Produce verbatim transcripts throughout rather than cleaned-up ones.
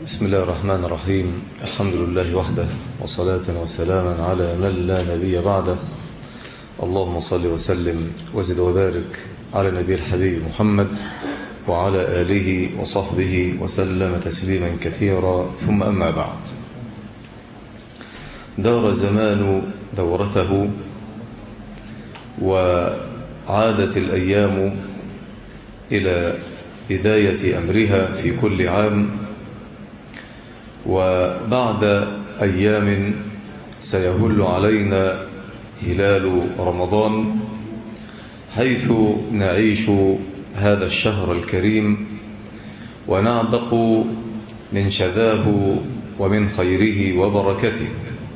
بسم الله الرحمن الرحيم. الحمد لله وحده، وصلاة وسلاما على من لا نبي بعده. اللهم صل وسلم وزد وبارك على نبي الحبيب محمد وعلى آله وصحبه وسلم تسليما كثيرا، ثم أما بعد. دار الزمان دورته، وعادت الأيام إلى بداية أمرها في كل عام، وبعد أيام سيهل علينا هلال رمضان، حيث نعيش هذا الشهر الكريم ونعبق من شذاه ومن خيره وبركته.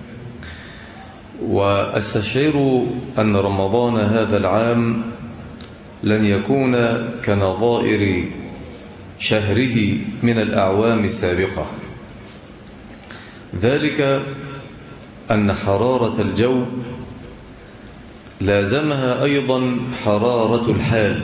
وأستشعر أن رمضان هذا العام لن يكون كنظائر شهره من الأعوام السابقة، ذلك أن حرارة الجو لازمها أيضا حرارة الحال،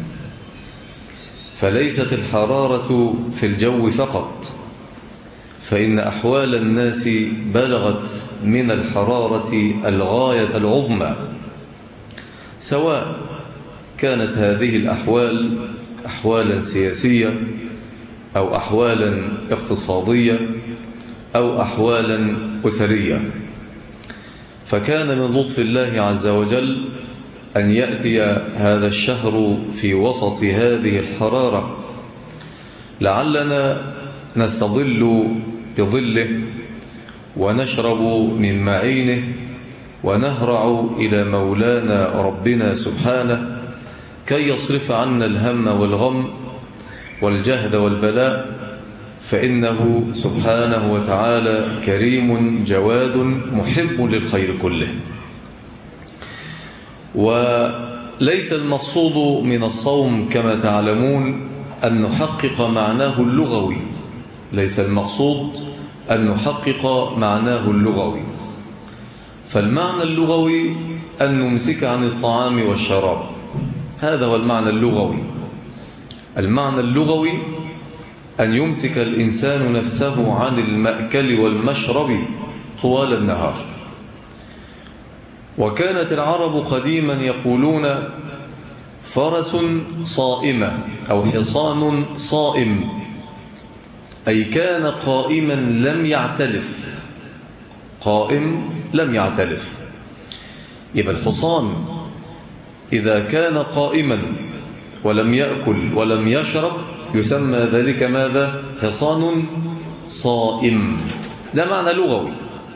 فليست الحرارة في الجو فقط، فإن أحوال الناس بلغت من الحرارة الغاية العظمى، سواء كانت هذه الأحوال أحوالا سياسية أو أحوالا اقتصادية أو أحوالا أسرية. فكان من لطف الله عز وجل أن يأتي هذا الشهر في وسط هذه الحرارة، لعلنا نستظل بظله ونشرب من معينه ونهرع إلى مولانا ربنا سبحانه كي يصرف عنا الهم والغم والجهد والبلاء، فإنه سبحانه وتعالى كريم جواد محب للخير كله. وليس المقصود من الصوم كما تعلمون أن نحقق معناه اللغوي، ليس المقصود أن نحقق معناه اللغوي، فالمعنى اللغوي أن نمسك عن الطعام والشراب، هذا هو المعنى اللغوي. المعنى اللغوي أن يمسك الإنسان نفسه عن المأكل والمشرب طوال النهار. وكانت العرب قديما يقولون فرس صائمة أو حصان صائم، أي كان قائما لم يعتلف، قائم لم يعتلف. يبقى الحصان إذا كان قائما ولم يأكل ولم يشرب يسمى ذلك ماذا؟ حصان صائم. ده معنى لغوي.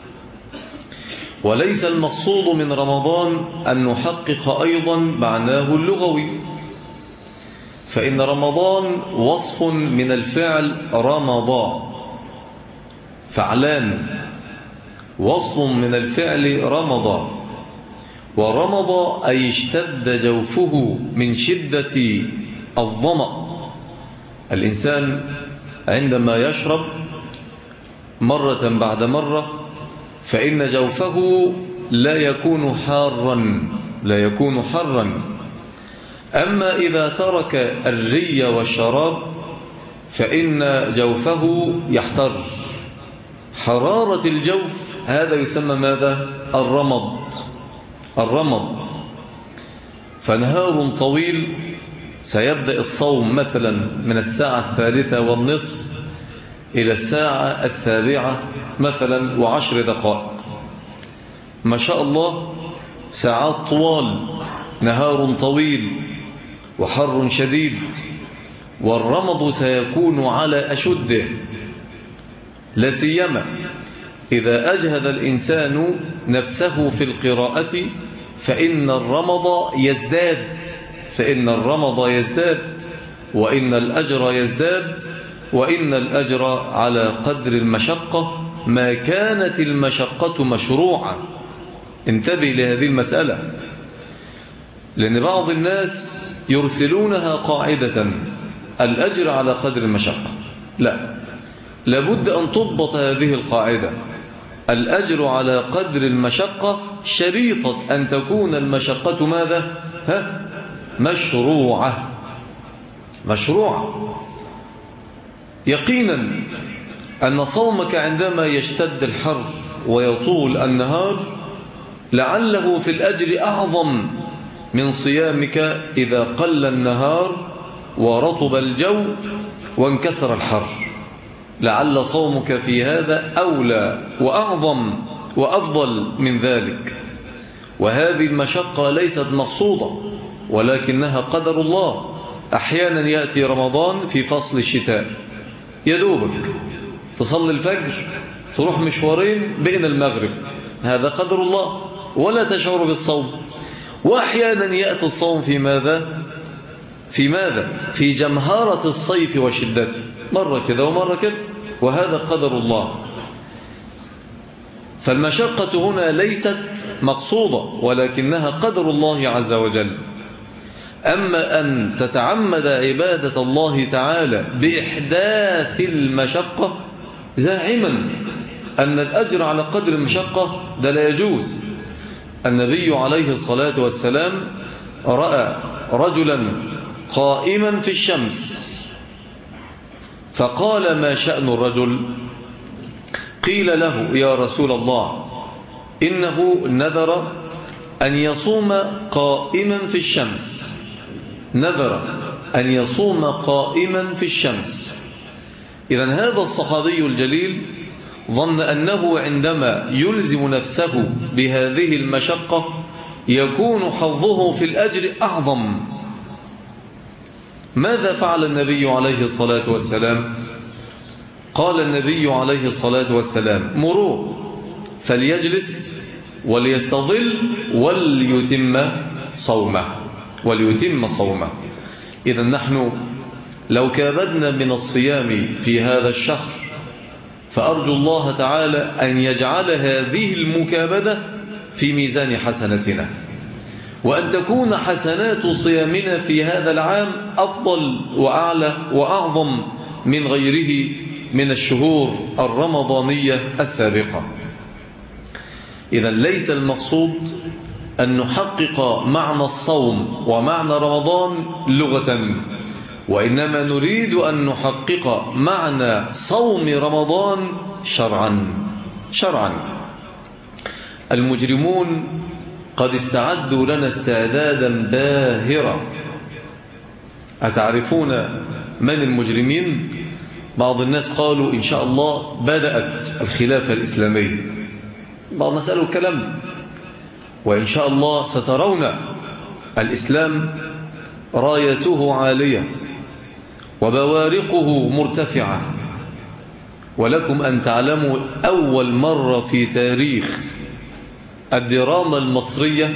وليس المقصود من رمضان أن نحقق أيضا معناه اللغوي، فإن رمضان وصف من الفعل رمضا، فعلان، وصف من الفعل رمضا. ورمض أي اشتد جوفه من شدة الظمأ. الإنسان عندما يشرب مرة بعد مرة فإن جوفه لا يكون حارا، لا يكون حرا. أما إذا ترك الري والشراب فإن جوفه يحتر. حرارة الجوف هذا يسمى ماذا؟ الرمض. الرمض. فنهار طويل سيبدأ الصوم مثلا من الساعة الثالثة والنصف إلى الساعة السابعة مثلا وعشر دقائق، ما شاء الله، ساعات طوال، نهار طويل وحر شديد، والرمض سيكون على أشده، لا سيما إذا أجهد الإنسان نفسه في القراءة فإن الرمض يزداد، فإن الرمض يزداد، وإن الأجر يزداد، وإن الأجر على قدر المشقة ما كانت المشقة مشروعة. انتبه لهذه المسألة، لأن بعض الناس يرسلونها قاعدة الأجر على قدر المشقة. لا، لابد أن تضبط هذه القاعدة، الأجر على قدر المشقة، شريطة أن تكون المشقة ماذا؟ ها؟ مشروعة. مشروعة. يقينا أن صومك عندما يشتد الحر ويطول النهار لعله في الأجر أعظم من صيامك إذا قل النهار ورطب الجو وانكسر الحر. لعل صومك في هذا أولى وأعظم وأفضل من ذلك. وهذه المشقة ليست مقصودة ولكنها قدر الله. أحيانا يأتي رمضان في فصل الشتاء، يدوبك تصلي الفجر تروح مشوارين بين المغرب، هذا قدر الله ولا تشعر بالصوم. وأحيانا يأتي الصوم في ماذا؟ في ماذا؟ في جمهرة الصيف وشدته، مرة كذا ومرة كذا، وهذا قدر الله. فالمشقة هنا ليست مقصودة ولكنها قدر الله عز وجل. أما أن تتعمد عبادة الله تعالى بإحداث المشقة زاعما أن الأجر على قدر المشقة، ده لا يجوز. النبي عليه الصلاة والسلام رأى رجلا قائما في الشمس فقال: ما شأن الرجل؟ قيل له: يا رسول الله إنه نذر أن يصوم قائما في الشمس، نذر أن يصوم قائما في الشمس. إذن هذا الصحابي الجليل ظن أنه عندما يلزم نفسه بهذه المشقة يكون حظه في الأجر أعظم. ماذا فعل النبي عليه الصلاة والسلام؟ قال النبي عليه الصلاة والسلام: مروه فليجلس وليستظل وليتم صومه وليتم صومه. إذن نحن لو كابدنا من الصيام في هذا الشهر فأرجو الله تعالى أن يجعل هذه المكابدة في ميزان حسناتنا، وأن تكون حسنات صيامنا في هذا العام أفضل وأعلى وأعظم من غيره من الشهور الرمضانية السابقة. إذن ليس المقصود أن نحقق معنى الصوم ومعنى رمضان لغة، وإنما نريد أن نحقق معنى صوم رمضان شرعا. شرعا المجرمون قد استعدوا لنا استعدادا باهرا. أتعرفون من المجرمين؟ بعض الناس قالوا إن شاء الله بدأت الخلافة الإسلامية، بعض الناس قالوا الكلام، وإن شاء الله سترون الإسلام رايته عالية وبوارقه مرتفعة. ولكم أن تعلموا أول مرة في تاريخ الدراما المصرية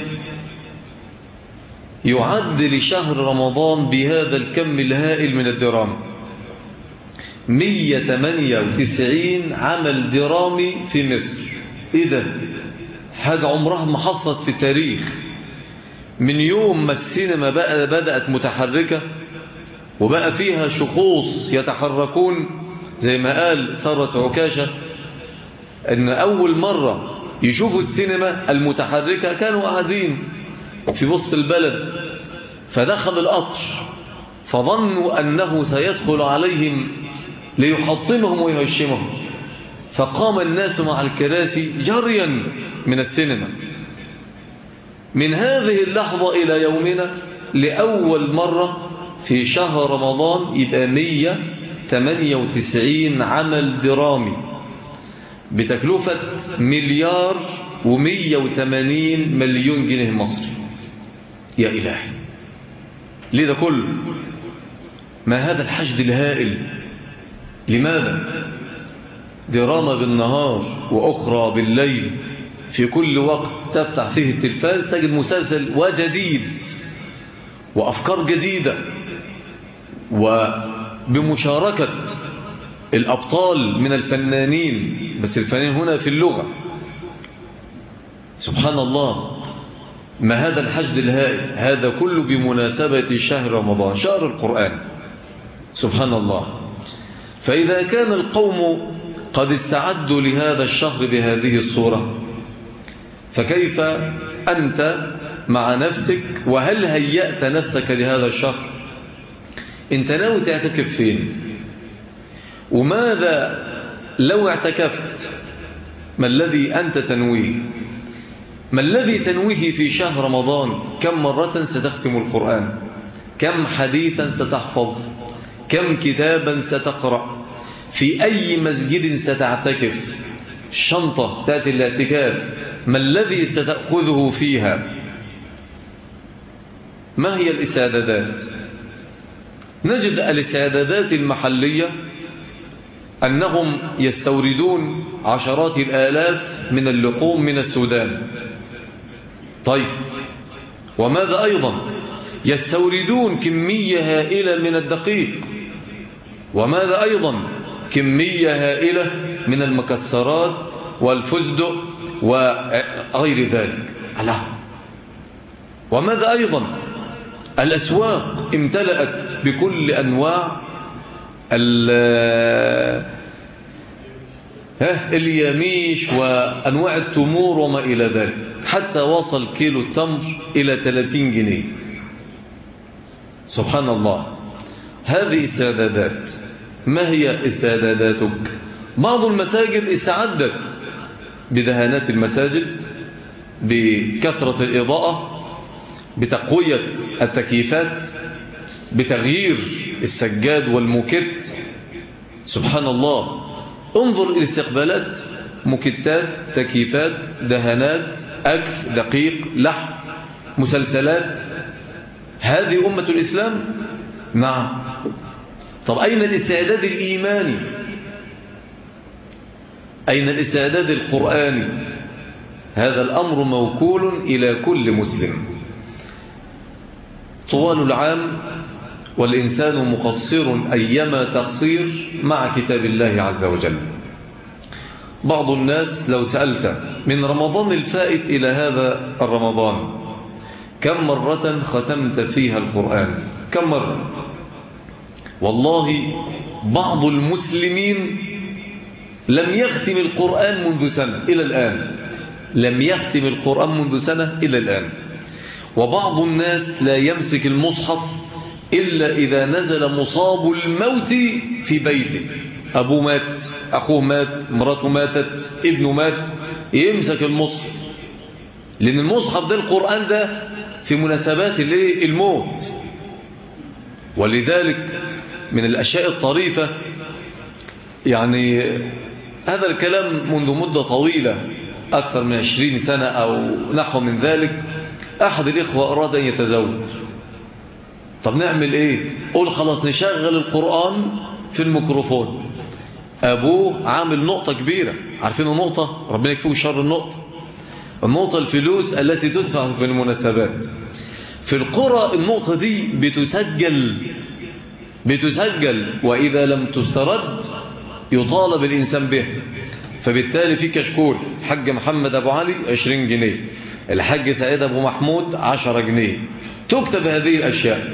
يعد لشهر رمضان بهذا الكم الهائل من الدراما. مئة وثمانية وتسعين عمل درامي في مصر. إيه ده؟ حاجة عمرها ما حصلت في التاريخ. من يوم ما السينما بقى بدأت متحركة وبقى فيها شخوص يتحركون، زي ما قال ثروت عكاشة ان اول مرة يشوفوا السينما المتحركة كانوا قاعدين في وسط البلد، فدخل القطر فظنوا انه سيدخل عليهم ليحطمهم ويهشمهم، فقام الناس مع الكراسي جريا من السينما. من هذه اللحظة إلى يومنا لأول مرة في شهر رمضان يبقى مئة وثمانية وتسعين عمل درامي بتكلفة مليار ومئة وثمانين مليون جنيه مصري. يا إلهي، ليه ده كله؟ ما هذا الحشد الهائل؟ لماذا؟ دراما بالنهار وأخرى بالليل، في كل وقت تفتح فيه التلفاز تجد مسلسل وجديد وأفكار جديدة، وبمشاركة الأبطال من الفنانين، بس الفنانين هنا في اللغة. سبحان الله، ما هذا الحشد الهائل؟ هذا كله بمناسبة شهر رمضان، شهر القرآن. سبحان الله. فإذا كان القوم قد استعدوا لهذا الشهر بهذه الصورة، فكيف أنت مع نفسك؟ وهل هيأت نفسك لهذا الشهر؟ انت ناوي تعتكف فين؟ وماذا لو اعتكفت ما الذي أنت تنويه؟ ما الذي تنويه في شهر رمضان؟ كم مرة ستختم القرآن؟ كم حديثا ستحفظ؟ كم كتابا ستقرأ؟ في أي مسجد ستعتكف؟ الشنطة تأتي الاعتكاف ما الذي ستأخذه فيها؟ ما هي الاستعدادات؟ نجد الاستعدادات المحلية أنهم يستوردون عشرات الآلاف من اللحوم من السودان. طيب، وماذا أيضا؟ يستوردون كمية هائلة من الدقيق. وماذا أيضا؟ كمية هائلة من المكسرات والفستق وغير ذلك. الله. وماذا أيضا؟ الأسواق امتلأت بكل أنواع اليميش وأنواع التمور وما إلى ذلك، حتى وصل كيلو التمر إلى ثلاثين جنيه. سبحان الله. هذه استعدادات. ما هي استعداداتك؟ بعض المساجد استعدت بدهانات المساجد، بكثرة الإضاءة، بتقوية التكييفات، بتغيير السجاد والموكت. سبحان الله. انظر إلى استقبالات، مكتات، تكييفات، دهانات، أكل، دقيق، لحم، مسلسلات. هذه أمة الإسلام؟ نعم. طب أين الاستعداد الإيماني؟ أين الاستعداد القرآني؟ هذا الأمر موكول إلى كل مسلم. طوال العام والإنسان مقصر أيما تقصير مع كتاب الله عز وجل. بعض الناس لو سألت من رمضان الفائت إلى هذا الرمضان كم مرة ختمت فيها القرآن؟ كم مرة؟ والله بعض المسلمين لم يختم القرآن منذ سنة إلى الآن. لم يختم القرآن منذ سنة إلى الآن. وبعض الناس لا يمسك المصحف إلا إذا نزل مصاب الموت في بيته. أبوه مات، أخوه مات، مراته ماتت، ابنه مات، يمسك المصحف. لأن المصحف ده، القرآن ده في مناسبات الموت. ولذلك من الأشياء الطريفة، يعني هذا الكلام منذ مدة طويلة أكثر من عشرين سنة أو نحو من ذلك، أحد الإخوة أراد أن يتزوج. طب نعمل إيه؟ قول خلاص نشغل القرآن في الميكروفون. أبوه عامل نقطة كبيرة، عارفين النقطة؟ ربنا يكفيه شر النقطة. النقطة الفلوس التي تدفع في المناسبات. في القرى النقطة دي بتسجل بتسجل وإذا لم تسترد يطالب الإنسان به. فبالتالي في كشكول الحاج محمد أبو علي عشرين جنيه، الحاج سعيد أبو محمود عشرة جنيه، تكتب هذه الأشياء.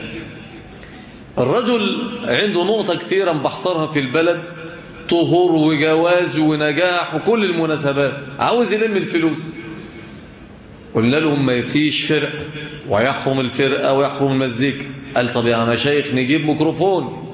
الرجل عنده نقطة كثيرة مبحترها في البلد، طهور وجواز ونجاح وكل المناسبات، عاوز يلم الفلوس. قلنا لهم ما يفيش فرق ويحرم الفرقة ويحرم المزيكا. قال طب يا مشايخ نجيب ميكروفون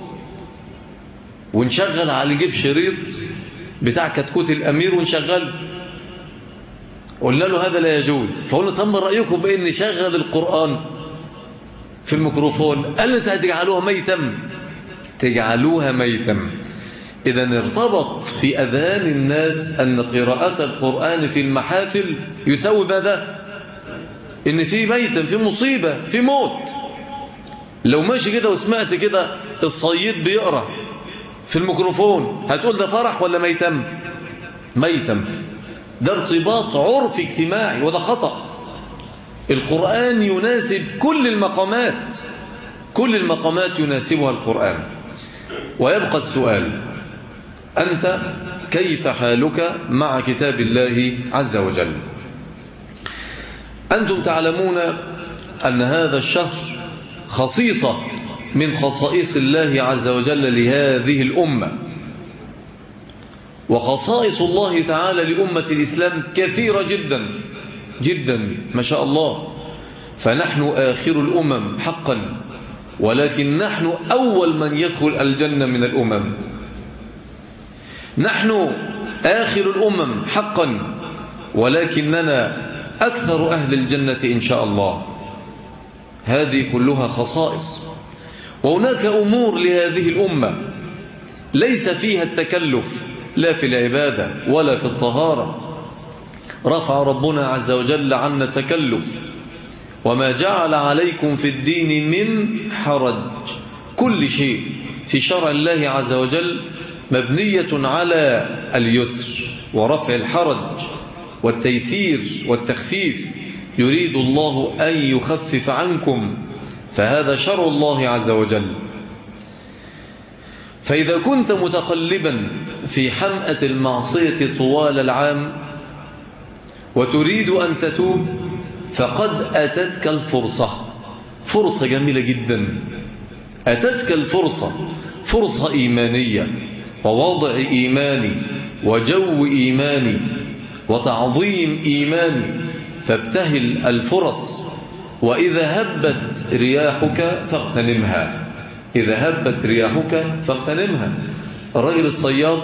ونشغل على نجيب شريط بتاع كتكوت الأمير ونشغل. قلنا له هذا لا يجوز. فقلنا طب ما رأيكم بأن نشغل القرآن في الميكروفون؟ قال انت هتجعلوها ميتم، تجعلوها ميتم. إذن ارتبط في أذهان الناس أن قراءة القرآن في المحافل يسوي ماذا؟ إن في ميتم، في مصيبة، في موت. لو ماشي كده وسمعت كده الصيد بيقرأ في الميكروفون هتقول ده فرح ولا ميتم؟ ميتم. ده ارتباط عرفي اجتماعي وده خطأ. القرآن يناسب كل المقامات، كل المقامات يناسبها القرآن. ويبقى السؤال، أنت كيف حالك مع كتاب الله عز وجل؟ أنتم تعلمون أن هذا الشهر خصيصة من خصائص الله عز وجل لهذه الأمة. وخصائص الله تعالى لأمة الإسلام كثيرة جدا جدا ما شاء الله. فنحن آخر الأمم حقا، ولكن نحن أول من يدخل الجنة من الأمم. نحن آخر الأمم حقا، ولكننا أكثر أهل الجنة إن شاء الله. هذه كلها خصائص. وهناك أمور لهذه الأمة ليس فيها التكلف، لا في العبادة ولا في الطهارة. رفع ربنا عز وجل عنا التكلف: وما جعل عليكم في الدين من حرج. كل شيء في شرع الله عز وجل مبنية على اليسر ورفع الحرج والتيسير والتخفيف. يريد الله أن يخفف عنكم، فهذا شرع الله عز وجل. فإذا كنت متقلبا في حمأة المعصية طوال العام وتريد أن تتوب، فقد أتتك الفرصة، فرصة جميلة جدا. أتتك الفرصة، فرصة إيمانية ووضع إيماني وجو إيماني وتعظيم إيماني، فابتهل الفرص. وإذا هبت رياحك فاغتنمها، إذا هبت رياحك فاغتنمها. الرجل الصياد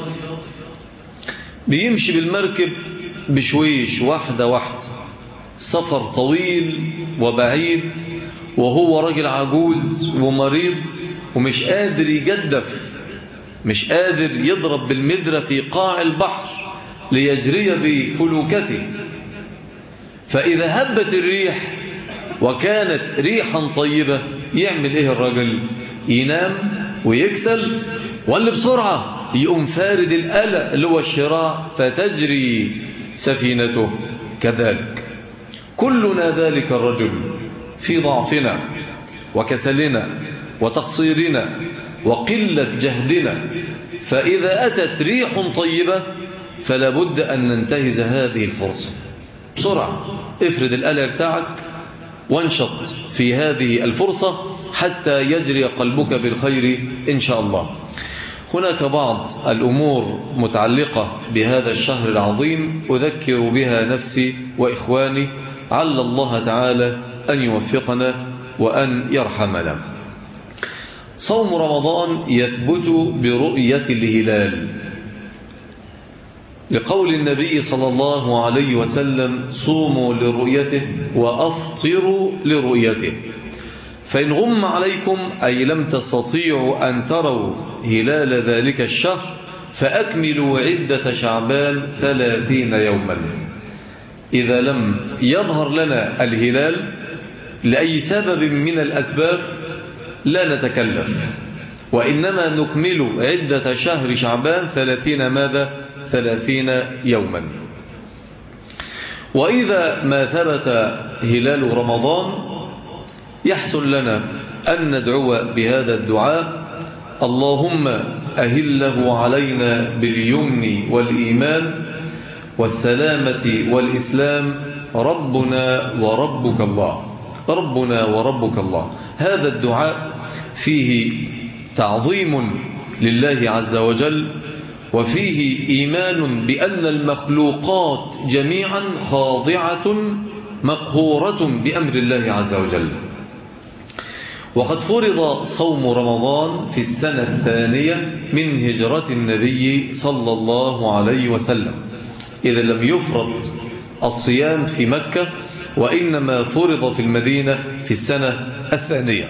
بيمشي بالمركب بشويش، واحدة واحدة، سفر طويل وبعيد، وهو رجل عجوز ومريض ومش قادر يجدف، مش قادر يضرب بالمدرة في قاع البحر ليجري بفلوكته. فإذا هبت الريح وكانت ريحا طيبة، يعمل إيه الرجل؟ ينام ويكسل، واللي بسرعة يقوم فارد الآلة اللي هو الشراع فتجري سفينته. كذلك كلنا ذلك الرجل في ضعفنا وكسلنا وتقصيرنا وقلة جهدنا. فإذا أتت ريح طيبة فلا بد أن ننتهز هذه الفرصة. بسرعة افرد الآلة بتاعك وانشط في هذه الفرصة حتى يجري قلبك بالخير إن شاء الله. هناك بعض الأمور متعلقة بهذا الشهر العظيم أذكر بها نفسي وإخواني، عل الله تعالى أن يوفقنا وأن يرحمنا. صوم رمضان يثبت برؤية الهلال، لقول النبي صلى الله عليه وسلم: صوموا لرؤيته وأفطروا لرؤيته. فإن غم عليكم أي لم تستطيعوا أن تروا هلال ذلك الشهر فأكملوا عدة شعبان ثلاثين يوما. إذا لم يظهر لنا الهلال لأي سبب من الأسباب لا نتكلف، وإنما نكمل عدة شهر شعبان ثلاثين ماذا؟ ثلاثين يوما. وإذا ما ثبت هلال رمضان يحسن لنا أن ندعو بهذا الدعاء: اللهم أهله علينا باليمن والإيمان والسلامة والإسلام، ربنا وربك الله، ربنا وربك الله. هذا الدعاء فيه تعظيم لله عز وجل، وفيه إيمان بأن المخلوقات جميعا خاضعة مقهورة بأمر الله عز وجل. وقد فرض صوم رمضان في السنة الثانية من هجرة النبي صلى الله عليه وسلم، إذا لم يفرض الصيام في مكة، وإنما فرض في المدينة في السنة الثانية.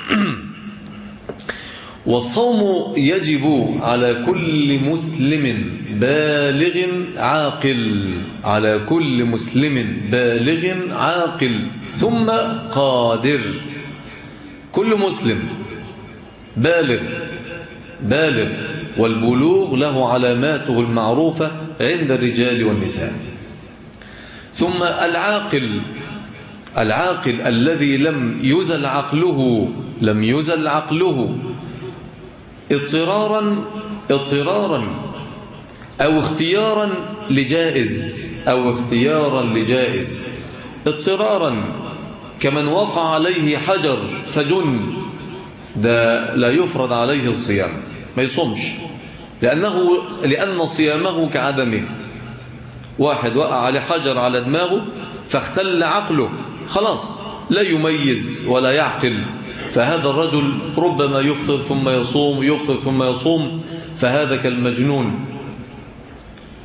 والصوم يجب على كل مسلم بالغ عاقل، على كل مسلم بالغ عاقل ثم قادر. كل مسلم بالغ بالغ، والبلوغ له علاماته المعروفة عند الرجال والنساء. ثم العاقل، العاقل الذي لم يزل عقله لم يزل عقله اضطرارا اضطرارا أو اختيارا لجائز أو اختيارا لجائز اضطرارا كمن وقع عليه حجر فجن، ده لا يفرض عليه الصيام، ما يصومش، لأنه لأن صيامه كعدمه. واحد وقع عليه حجر على دماغه فاختل عقله، خلاص لا يميز ولا يعقل، فهذا الرجل ربما يفطر ثم يصوم، يفطر ثم يصوم، فهذا كالمجنون.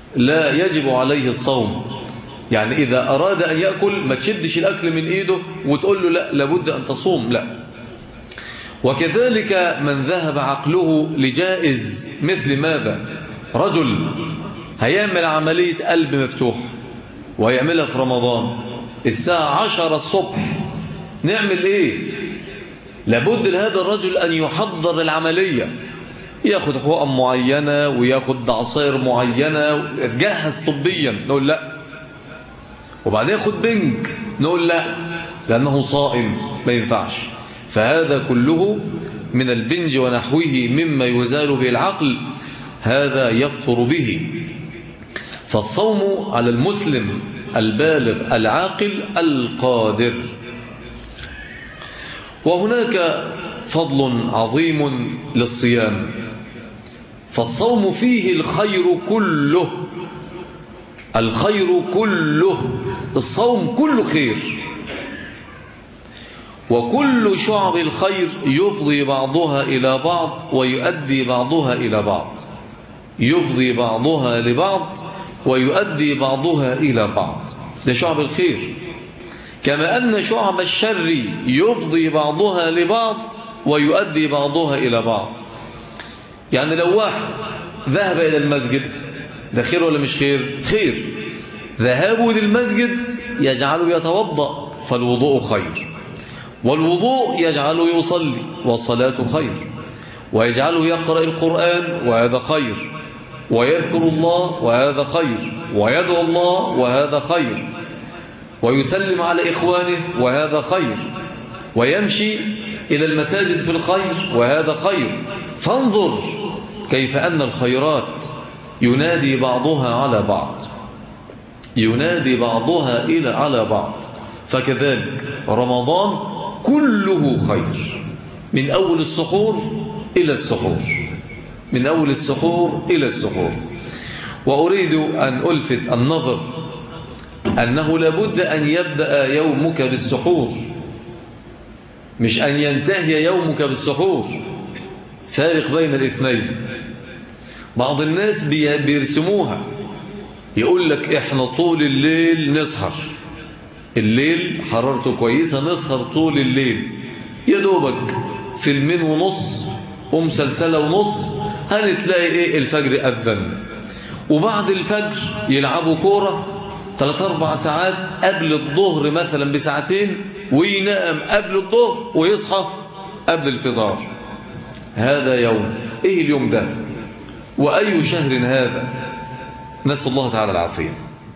لا يجب عليه الصوم. يعني إذا أراد أن يأكل ما تشدش الأكل من إيده وتقول له لا لابد أن تصوم، لا. وكذلك من ذهب عقله لجائز، مثل ماذا؟ رجل هيعمل عملية قلب مفتوح وهيعملها في رمضان الساعة عشرة الصبح، نعمل إيه؟ لابد لهذا الرجل أن يحضر العملية، ياخد حقن معينة وياخد عصير معينة، يتجهز طبيا، نقول لا. وبعدين ياخد بنج، نقول لا لأنه صائم ما ينفعش. فهذا كله من البنج ونحوه مما يزال به العقل، هذا يفطر به. فالصوم على المسلم البالغ العاقل القادر. وهناك فضل عظيم للصيام، فالصوم فيه الخير كله، الخير كله، الصوم كله خير. وكل شعب الخير يفضي بعضها إلى بعض ويؤدي بعضها إلى بعض، يفضي بعضها لبعض ويؤدي بعضها إلى بعض، ده شعب الخير. كما أن شعب الشر يفضي بعضها لبعض ويؤدي بعضها إلى بعض. يعني لو واحد ذهب إلى المسجد، ده خير ولا مش خير؟ خير. ذهابه للمسجد يجعله يتوضأ، فالوضوء خير، والوضوء يجعله يصلي، والصلاة خير، ويجعله يقرأ القرآن، وهذا خير، ويذكر الله، وهذا خير، ويدعو الله، وهذا خير، ويسلم على إخوانه، وهذا خير، ويمشي إلى المساجد في الخير، وهذا خير. فانظر كيف أن الخيرات ينادي بعضها على بعض، ينادي بعضها إلى على بعض. فكذلك رمضان كله خير، من أول السحور إلى السحور، من أول السحور إلى السحور. وأريد أن ألفت النظر أنه لابد أن يبدأ يومك بالسحور، مش أن ينتهي يومك بالسحور، فارق بين الاثنين. بعض الناس بيرسموها، يقول لك إحنا طول الليل نسهر، الليل حرارته كويسة نسهر طول الليل، يا دوبك فيلمين ونص ومسلسلة ونص هنتلاقي إيه الفجر أذن، وبعد الفجر يلعبوا كورة ثلاث أربع ساعات قبل الظهر مثلا بساعتين، وينام قبل الظهر ويصحى قبل الفطار. هذا يوم إيه اليوم ده؟ وأي شهر هذا؟ نسأل الله تعالى العافية.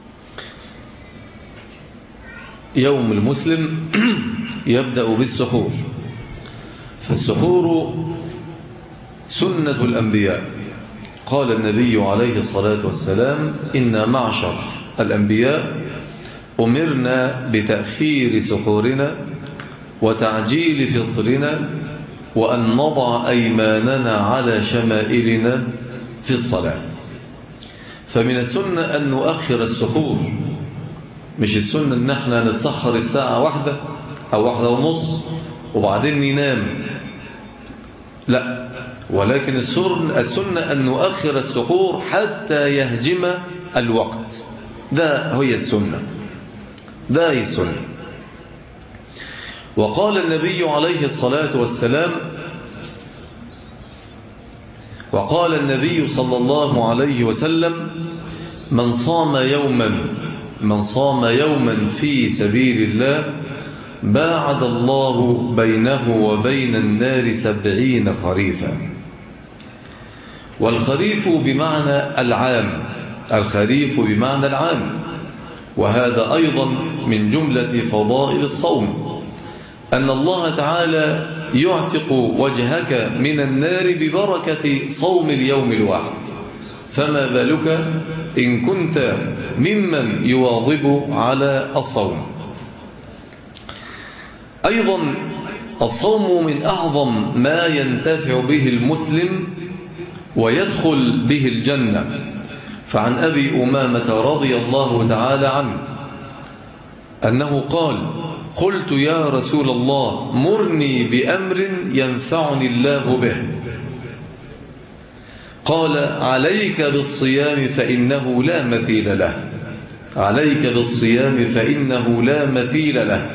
يوم المسلم يبدأ بالسحور، فالسحور سنة الأنبياء. قال النبي عليه الصلاة والسلام: إن معشر الأنبياء أمرنا بتأخير سحورنا وتعجيل فطرنا وأن نضع أيماننا على شمائلنا في الصلاة. فمن السنة أن نؤخر السحور، مش السنة أن احنا نسحر الساعة واحدة أو واحدة ونص وبعدين ننام، لا، ولكن السنة أن نؤخر السحور حتى يهجم الوقت. ده هي السنة، ده هي السنة. وقال النبي عليه الصلاة والسلام وقال النبي صلى الله عليه وسلم: من صام يوما من صام يوما في سبيل الله باعد الله بينه وبين النار سبعين خريفا. والخريف بمعنى العام، الخريف بمعنى العام. وهذا أيضا من جملة فضائل الصوم، أن الله تعالى يعتق وجهك من النار ببركة صوم اليوم الواحد، فما بالك إن كنت ممن يواظب على الصوم. أيضا الصوم من أعظم ما ينتفع به المسلم ويدخل به الجنة. فعن أبي أمامة رضي الله تعالى عنه أنه قال: قلت يا رسول الله مرني بأمر ينفعني الله به. قال عليك بالصيام فإنه لا مثيل له، عليك بالصيام فإنه لا مثيل له.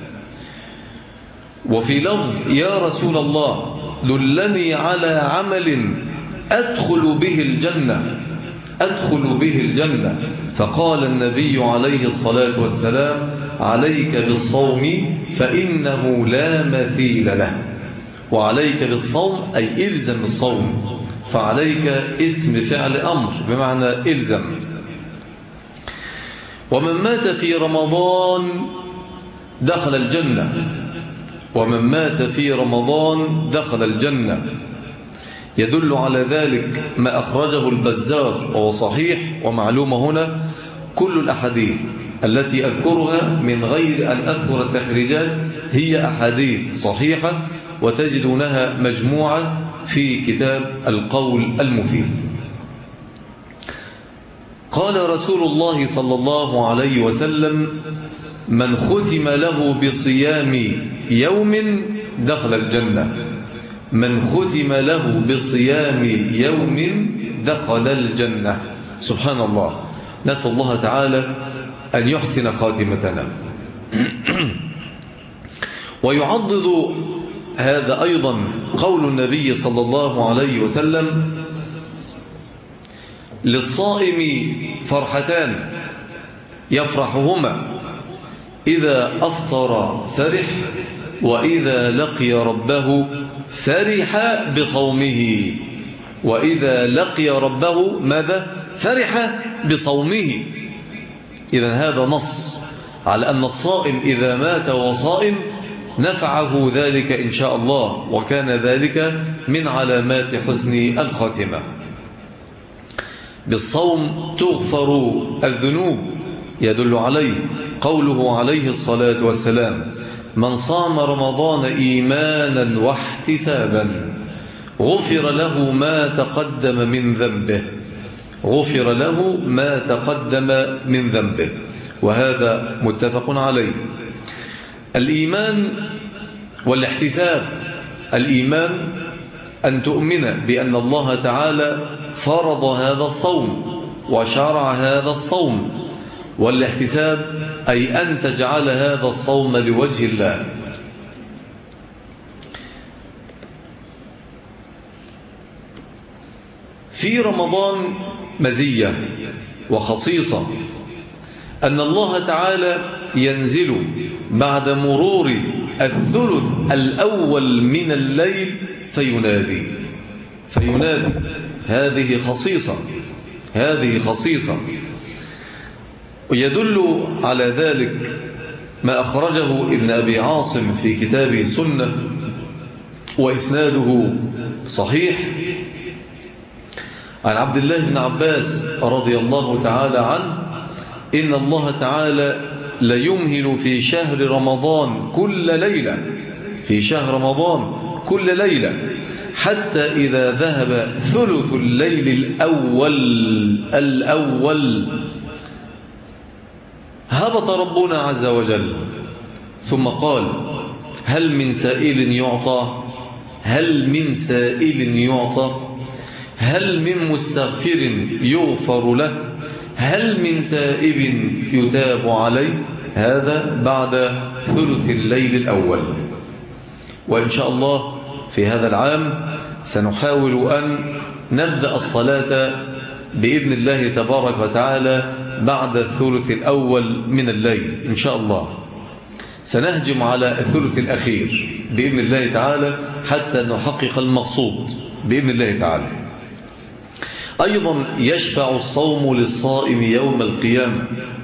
وفي لفظ يا رسول الله دلني على عمل أدخل به الجنة، أدخل به الجنة، فقال النبي عليه الصلاة والسلام عليك بالصوم فإنه لا مثيل له. وعليك بالصوم أي إلزم الصوم، فعليك اسم فعل أمر بمعنى إلزم. ومن مات في رمضان دخل الجنة، ومن مات في رمضان دخل الجنة. يدل على ذلك ما أخرجه البزار وهو صحيح. ومعلومة هنا كل الأحاديث التي أذكرها من غير أن أذكر التخريجات هي أحاديث صحيحة، وتجدونها مجموعة في كتاب القول المفيد. قال رسول الله صلى الله عليه وسلم من ختم له بصيام يوم دخل الجنة، من ختم له بصيام يوم دخل الجنة. سبحان الله، نسأل الله تعالى أن يحسن خاتمتنا. ويعضد هذا أيضا قول النبي صلى الله عليه وسلم للصائم فرحتان يفرحهما إذا أفطر فرح، وإذا لقي ربه فرح بصومه، وإذا لقي ربه ماذا؟ فرح بصومه. إذن هذا نص على أن الصائم إذا مات وصائم نفعه ذلك إن شاء الله، وكان ذلك من علامات حسن الخاتمة. بالصوم تغفر الذنوب، يدل عليه قوله عليه الصلاة والسلام من صام رمضان إيمانا واحتسابا غفر له ما تقدم من ذنبه، غفر له ما تقدم من ذنبه، وهذا متفق عليه. الإيمان والاحتساب، الإيمان أن تؤمن بأن الله تعالى فرض هذا الصوم وشرع هذا الصوم، والاحتساب أي أن تجعل هذا الصوم لوجه الله. في رمضان مزية وخصيصة أن الله تعالى ينزل بعد مرور الثلث الأول من الليل فينادي فينادي هذه خصيصة، هذه خصيصة. ويدل على ذلك ما أخرجه ابن أبي عاصم في كتابه السنة وإسناده صحيح عن عبد الله بن عباس رضي الله تعالى عنه إن الله تعالى ليمهل في شهر رمضان كل ليلة، في شهر رمضان كل ليلة، حتى إذا ذهب ثلث الليل الأول الأول هبط ربنا عز وجل ثم قال هل من سائل يعطى، هل من سائل يعطى، هل من مستغفر يغفر له، هل من تائب يتاب عليه. هذا بعد ثلث الليل الأول. وإن شاء الله في هذا العام سنحاول أن نبدأ الصلاة بإذن الله تبارك وتعالى بعد الثلث الأول من الليل إن شاء الله. سنهجم على الثلث الأخير بإذن الله تعالى حتى نحقق المقصود بإذن الله تعالى. أيضا يشفع الصوم للصائم يوم القيامة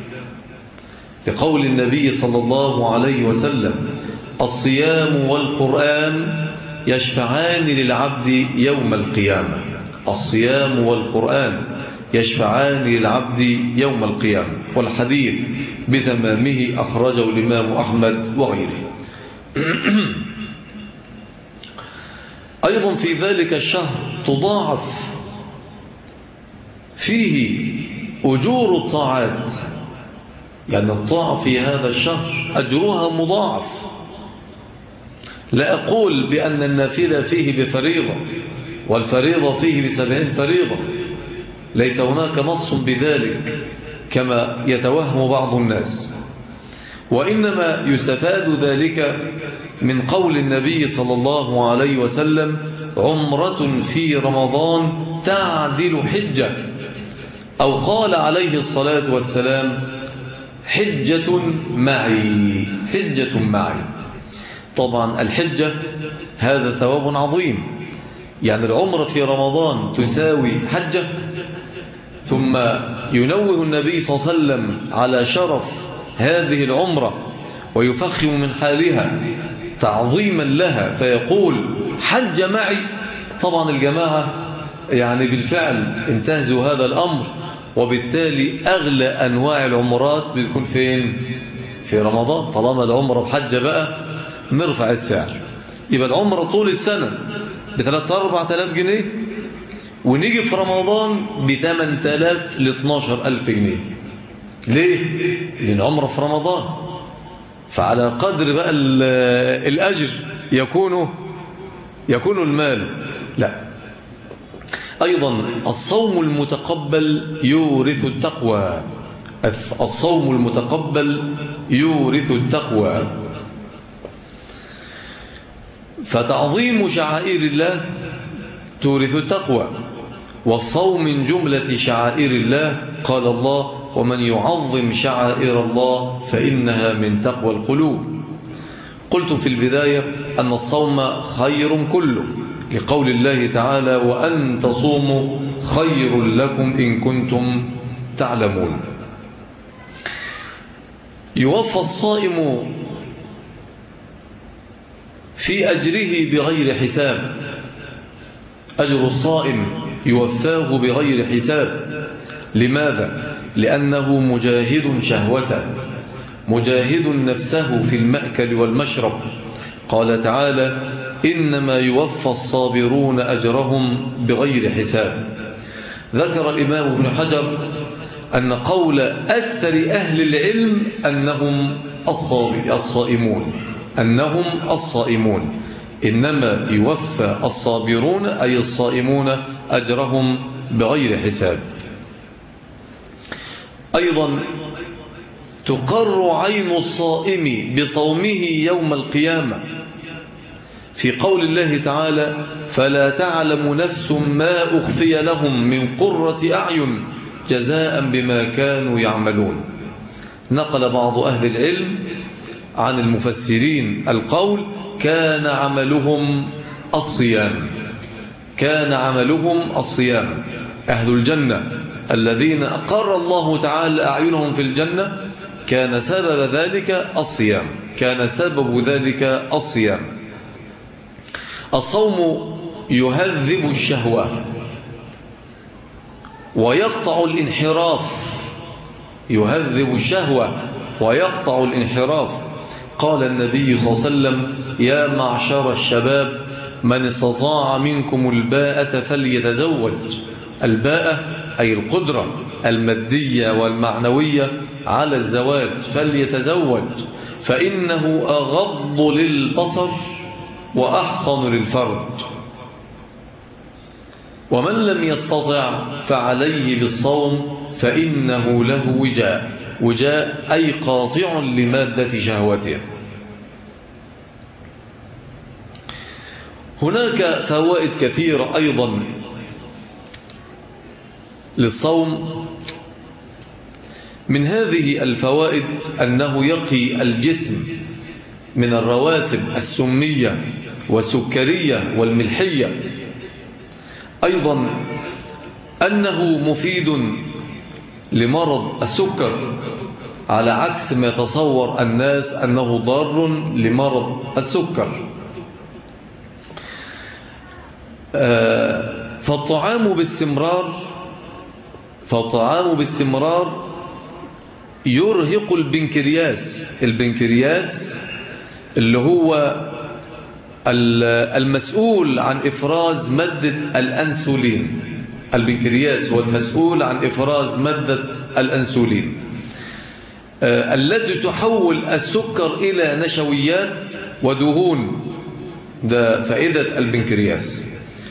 لقول النبي صلى الله عليه وسلم الصيام والقرآن يشفعان للعبد يوم القيامة، الصيام والقرآن يشفعان للعبد يوم القيامة. والحديث بتمامه أخرجه الإمام أحمد وغيره. أيضا في ذلك الشهر تضاعف فيه أجور الطاعات، يعني الطاعة في هذا الشهر أجرها مضاعف. لا أقول بأن النافلة فيه بفريضة، والفريضة فيه بسبعين فريضة، ليس هناك نص بذلك كما يتوهم بعض الناس، وإنما يستفاد ذلك من قول النبي صلى الله عليه وسلم: عمرة في رمضان تعدل حجة، أو قال عليه الصلاة والسلام: حجة معي، حجة معي. طبعا الحجة هذا ثواب عظيم، يعني العمرة في رمضان تساوي حجة. ثم ينوه النبي صلى الله عليه وسلم على شرف هذه العمرة ويفخم من حالها تعظيما لها، فيقول: حج معي. طبعا الجماعة يعني بالفعل انتهزوا هذا الأمر، وبالتالي أغلى أنواع العمرات بتكون فين؟ في رمضان. طالما العمرة بحجة بقى نرفع السعر، يبقى العمرة طول السنة بثلاثة أربعة آلاف جنيه، ونيجي في رمضان بثمان آلاف لاثناشر ألف جنيه. ليه؟ لأن عمرة في رمضان، فعلى قدر بقى الأجر يكون يكون المال. لا، أيضا الصوم المتقبل يورث التقوى، الصوم المتقبل يورث التقوى. فتعظيم شعائر الله تورث التقوى، والصوم من جملة شعائر الله. قال الله: ومن يعظم شعائر الله فإنها من تقوى القلوب. قلت في البداية أن الصوم خير كله، لقول الله تعالى: وأن تصوموا خير لكم إن كنتم تعلمون. يوفى الصائم في أجره بغير حساب، أجر الصائم يوفاه بغير حساب. لماذا؟ لأنه مجاهد شهوته، مجاهد نفسه في المأكل والمشرب. قال تعالى: إنما يوفى الصابرون أجرهم بغير حساب. ذكر الإمام ابن حجر أن قول أكثر أهل العلم أنهم الصائمون، أنهم الصائمون، إنما يوفى الصابرون أي الصائمون أجرهم بغير حساب. أيضا تقر عين الصائم بصومه يوم القيامة، في قول الله تعالى: فلا تعلم نفس ما أخفي لهم من قرة أعين جزاء بما كانوا يعملون. نقل بعض أهل العلم عن المفسرين القول: كان عملهم الصيام، كان عملهم الصيام. أهل الجنة الذين أقر الله تعالى أعينهم في الجنة كان سبب ذلك الصيام، كان سبب ذلك الصيام. الصوم يهذب الشهوة ويقطع الانحراف، يهذب الشهوة ويقطع الانحراف. قال النبي صلى الله عليه وسلم: يا معشر الشباب من استطاع منكم الباءة فليتزوج. الباءة أي القدرة المادية والمعنوية على الزواج، فليتزوج، فإنه أغض للبصر وأحصن للفرج. ومن لم يستطع فعليه بالصوم فإنه له وجاء، وجاء أي قاطع لمادة شهوته. هناك فوائد كثيرة أيضا للصوم. من هذه الفوائد أنه يقي الجسم من الرواسب السمية والسكرية والملحية. أيضا أنه مفيد لمرض السكر، على عكس ما يتصور الناس أنه ضار لمرض السكر. فالطعام باستمرار فالطعام باستمرار يرهق البنكرياس. البنكرياس اللي هو المسؤول عن إفراز مادة الأنسولين، البنكرياس هو المسؤول عن إفراز مادة الأنسولين آه التي تحول السكر إلى نشويات ودهون. ده فائدة البنكرياس.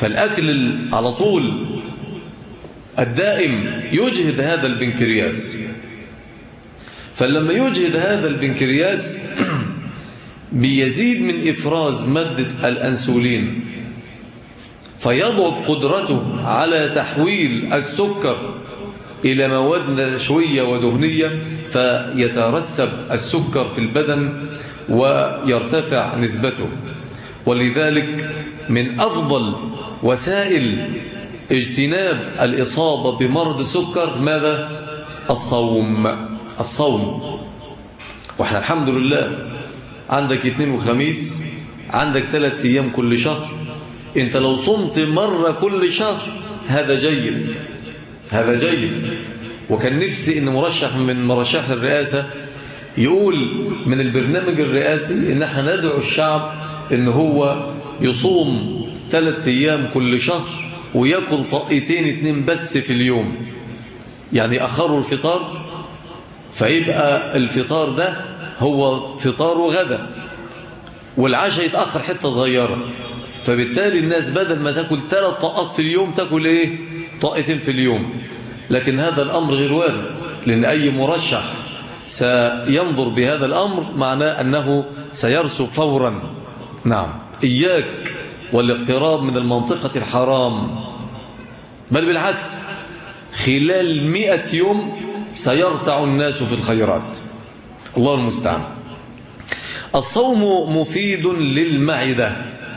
فالأكل على طول الدائم يجهد هذا البنكرياس، فلما يجهد هذا البنكرياس بيزيد من إفراز مادة الأنسولين، فيضعف قدرته على تحويل السكر إلى مواد نشوية ودهنية، فيترسب السكر في البدن ويرتفع نسبته. ولذلك من أفضل وسائل اجتناب الإصابة بمرض السكر ماذا؟ الصوم. الصوم. واحنا الحمد لله عندك اثنين وخميس، عندك ثلاث أيام كل شهر، انت لو صمت مرة كل شهر هذا جيد، هذا جيد. وكان نفسي ان مرشح من مرشح الرئاسة يقول من البرنامج الرئاسي ان احنا ندعو الشعب ان هو يصوم ثلاث ايام كل شهر ويأكل طقيتين اتنين بس في اليوم، يعني اخروا الفطار، فيبقى الفطار ده هو فطار وغدا، والعشاء يتأخر حتة صغيرة، فبالتالي الناس بدل ما تأكل ثلاث طاقات في اليوم تأكل ايه؟ طاقتين في اليوم. لكن هذا الأمر غير وارد، لأن أي مرشح سينظر بهذا الأمر معناه أنه سيرسب فورا. نعم، إياك والاقتراب من المنطقة الحرام، بل بالعكس خلال مئة يوم سيرتع الناس في الخيرات. الله المستعان. الصوم مفيد للمعدة.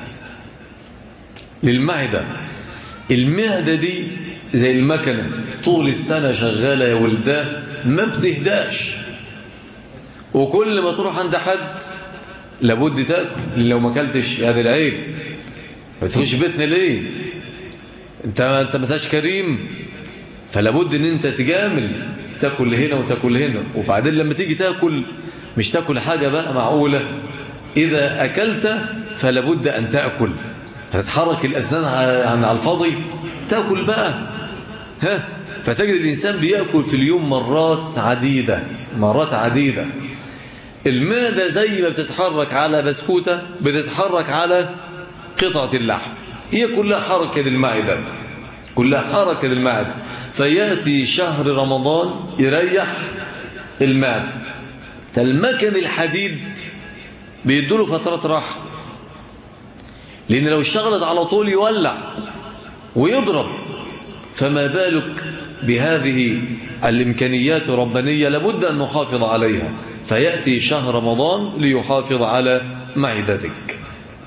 للمعدة، المعدة دي زي المكنة طول السنة شغالة يا ولداه ما بتهداش، وكل ما تروح عند حد لابد تاكل، لو ما اكلتش هذا العيب. ما تخش بيتنا ليه؟ انت انت ما تاش كريم، فلابد ان انت تجامل، تاكل هنا وتاكل هنا. وبعدين لما تيجي تاكل مش تاكل حاجة بقى معقولة، اذا اكلت فلابد ان تاكل، فتتحرك الاسنان عن على الفاضي، تاكل بقى. ها، فتجد الانسان بياكل في اليوم مرات عديدة، مرات عديدة. المعدة زي ما بتتحرك على بسكوتة بتتحرك على قطعة اللحم، هي كلها حركة للمعدة، كلها حركة للمعدة. فيأتي شهر رمضان يريح المعدة. فالمكن الحديد بيدوله فترات راحة، لأن لو اشتغلت على طول يولع ويضرب، فما بالك بهذه الإمكانيات الربانية لابد أن نحافظ عليها. فيأتي شهر رمضان ليحافظ على معدتك.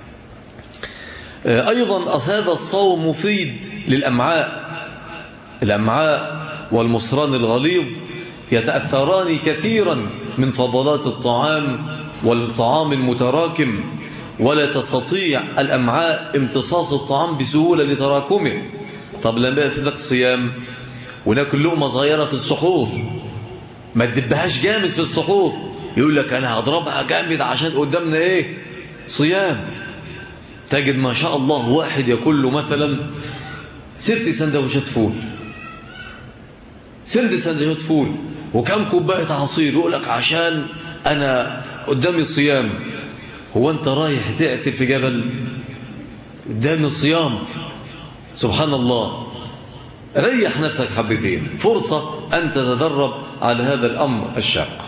أيضا هذا الصوم مفيد للأمعاء. الأمعاء والمصران الغليظ يتأثران كثيرا من فضلات الطعام والطعام المتراكم، ولا تستطيع الأمعاء امتصاص الطعام بسهولة لتراكمه. طب لما يأتي صيام وناكل لقمة صغيرة في السحور، ما تدبهاش جامد في السحور، يقول لك أنا هضربها جامد عشان قدامنا إيه؟ صيام. تجد ما شاء الله واحد يأكل له مثلا ست سندوتشات فول، ست سندوتشات فول وكم كوباية عصير، يقول لك عشان أنا قدامي صيام. هو أنت رايح تعتل في جبل قدام الصيام؟ سبحان الله. ريح نفسك حبتين، فرصة أن تتدرب على هذا الأمر الشاق.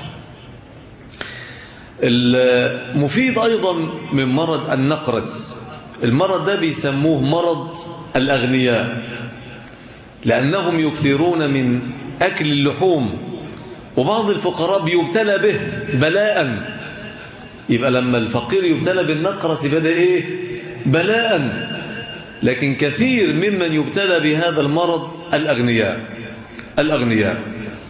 المفيد أيضا من مرض النقرس. المرض ده بيسموه مرض الأغنياء، لأنهم يكثرون من أكل اللحوم، وبعض الفقراء بيبتلى به بلاء. يبقى لما الفقير يبتلى بالنقرس بدأ إيه؟ بلاء. لكن كثير ممن يبتلى بهذا المرض الأغنياء. الأغنياء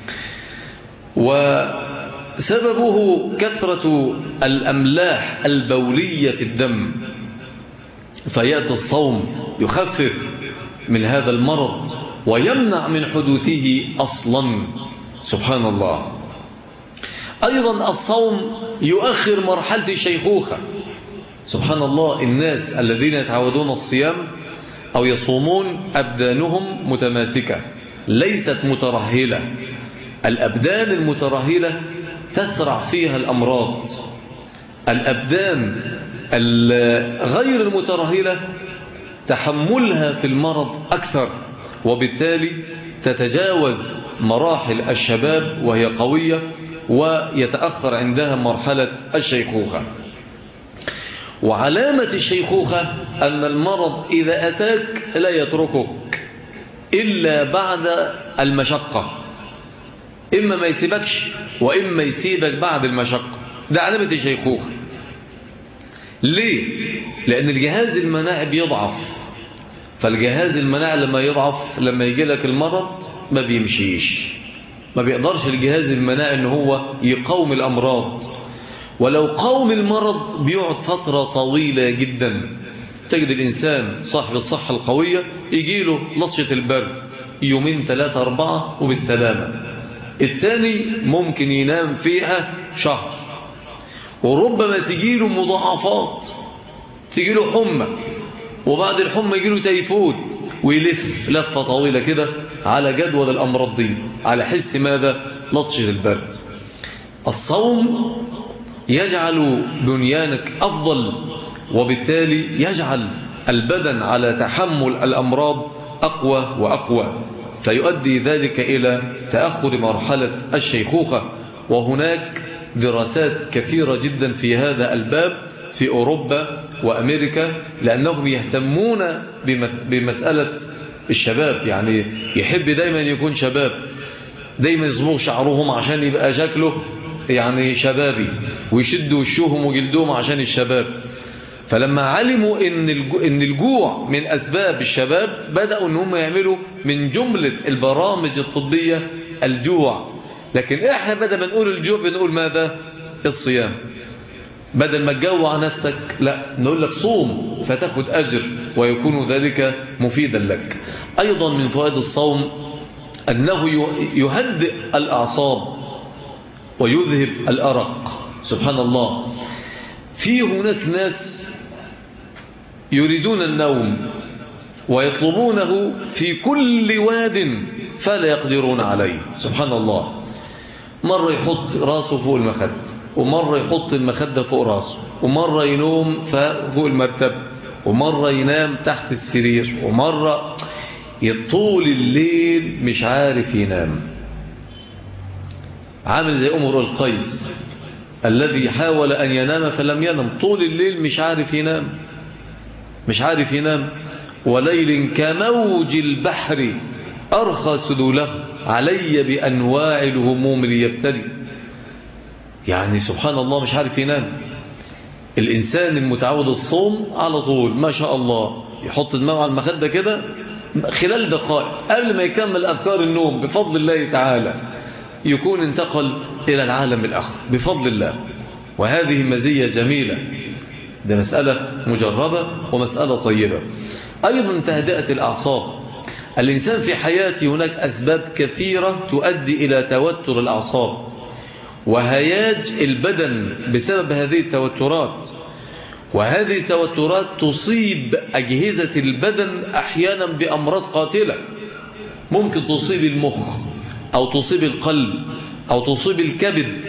وسببه كثرة الأملاح البولية في الدم، فيأتي الصوم يخفف من هذا المرض ويمنع من حدوثه أصلا. سبحان الله. أيضا الصوم يؤخر مرحلة الشيخوخة. سبحان الله. الناس الذين يتعودون الصيام أو يصومون أبدانهم متماسكة ليست مترهلة. الأبدان المترهلة تسرع فيها الأمراض. الأبدان غير المترهلة تحملها في المرض أكثر، وبالتالي تتجاوز مراحل الشباب وهي قوية، ويتأخر عندها مرحلة الشيخوخة. وعلامة الشيخوخة أن المرض إذا أتاك لا يتركك إلا بعد المشقة، إما ما يسيبكش وإما يسيبك بعد المشقة. ده علامة الشيخوخة. ليه؟ لأن الجهاز المناعي بيضعف، فالجهاز المناعي لما يضعف لما يجي لك المرض ما بيمشيش، ما بيقدرش الجهاز المناعي ان هو يقاوم الأمراض. ولو قاوم المرض بيقعد فترة طويلة جدا. تجد الإنسان صاحب الصحة القوية يجيله لطشة البرد يومين ثلاثة أربعة وبالسلامة. الثاني ممكن ينام فيها شهر، وربما تجيله مضاعفات، تجيله حمى، وبعد الحمى يجيله تيفود، ويلف لفة طويلة كده على جدول الأمراض دي على حس ماذا؟ لطشة البرد. الصوم يجعل بنيانك أفضل، وبالتالي يجعل البدن على تحمل الأمراض أقوى وأقوى، فيؤدي ذلك إلى تأخر مرحلة الشيخوخة. وهناك دراسات كثيرة جدا في هذا الباب في أوروبا وأمريكا، لأنهم يهتمون بمسألة الشباب، يعني يحب دايما يكون شباب، دايما يصبغ شعرهم عشان يبقى شكله يعني شبابي، ويشدوا وشهم وجلدهم عشان الشباب. فلما علموا إن الجوع من أسباب الشباب بدأوا إن هم يعملوا من جملة البرامج الطبية الجوع. لكن إحنا بدل ما نقول الجوع بنقول ماذا؟ الصيام. بدل ما تجوع نفسك لا، نقول لك صوم فتاخد أجر ويكون ذلك مفيدا لك. أيضا من فوائد الصوم أنه يهدئ الأعصاب ويذهب الأرق. سبحان الله، في هناك ناس يريدون النوم ويطلبونه في كل واد فلا يقدرون عليه. سبحان الله، مرة يحط راسه فوق المخدة، ومرة يحط المخدة فوق راسه، ومرة ينوم فوق المرتبة، ومرة ينام تحت السرير، ومرة طول الليل مش عارف ينام. عامل زي أمر القيس الذي حاول أن ينام فلم ينم، طول الليل مش عارف ينام، مش عارف ينام. وليل كموج البحر أرخى سدوله علي بأنواع الهموم ليبتلي. يعني سبحان الله مش عارف ينام. الإنسان المتعود الصوم على طول ما شاء الله يحط دماغه على المخدة كده، خلال دقائق قبل ما يكمل أذكار النوم بفضل الله تعالى يكون انتقل إلى العالم الآخر بفضل الله. وهذه مزية جميلة، ده مسألة مجربة ومسألة طيبة. أيضا تهدئة الأعصاب. الإنسان في حياته هناك أسباب كثيرة تؤدي إلى توتر الأعصاب وهياج البدن بسبب هذه التوترات، وهذه التوترات تصيب أجهزة البدن أحيانا بأمراض قاتلة. ممكن تصيب المخ أو تصيب القلب أو تصيب الكبد،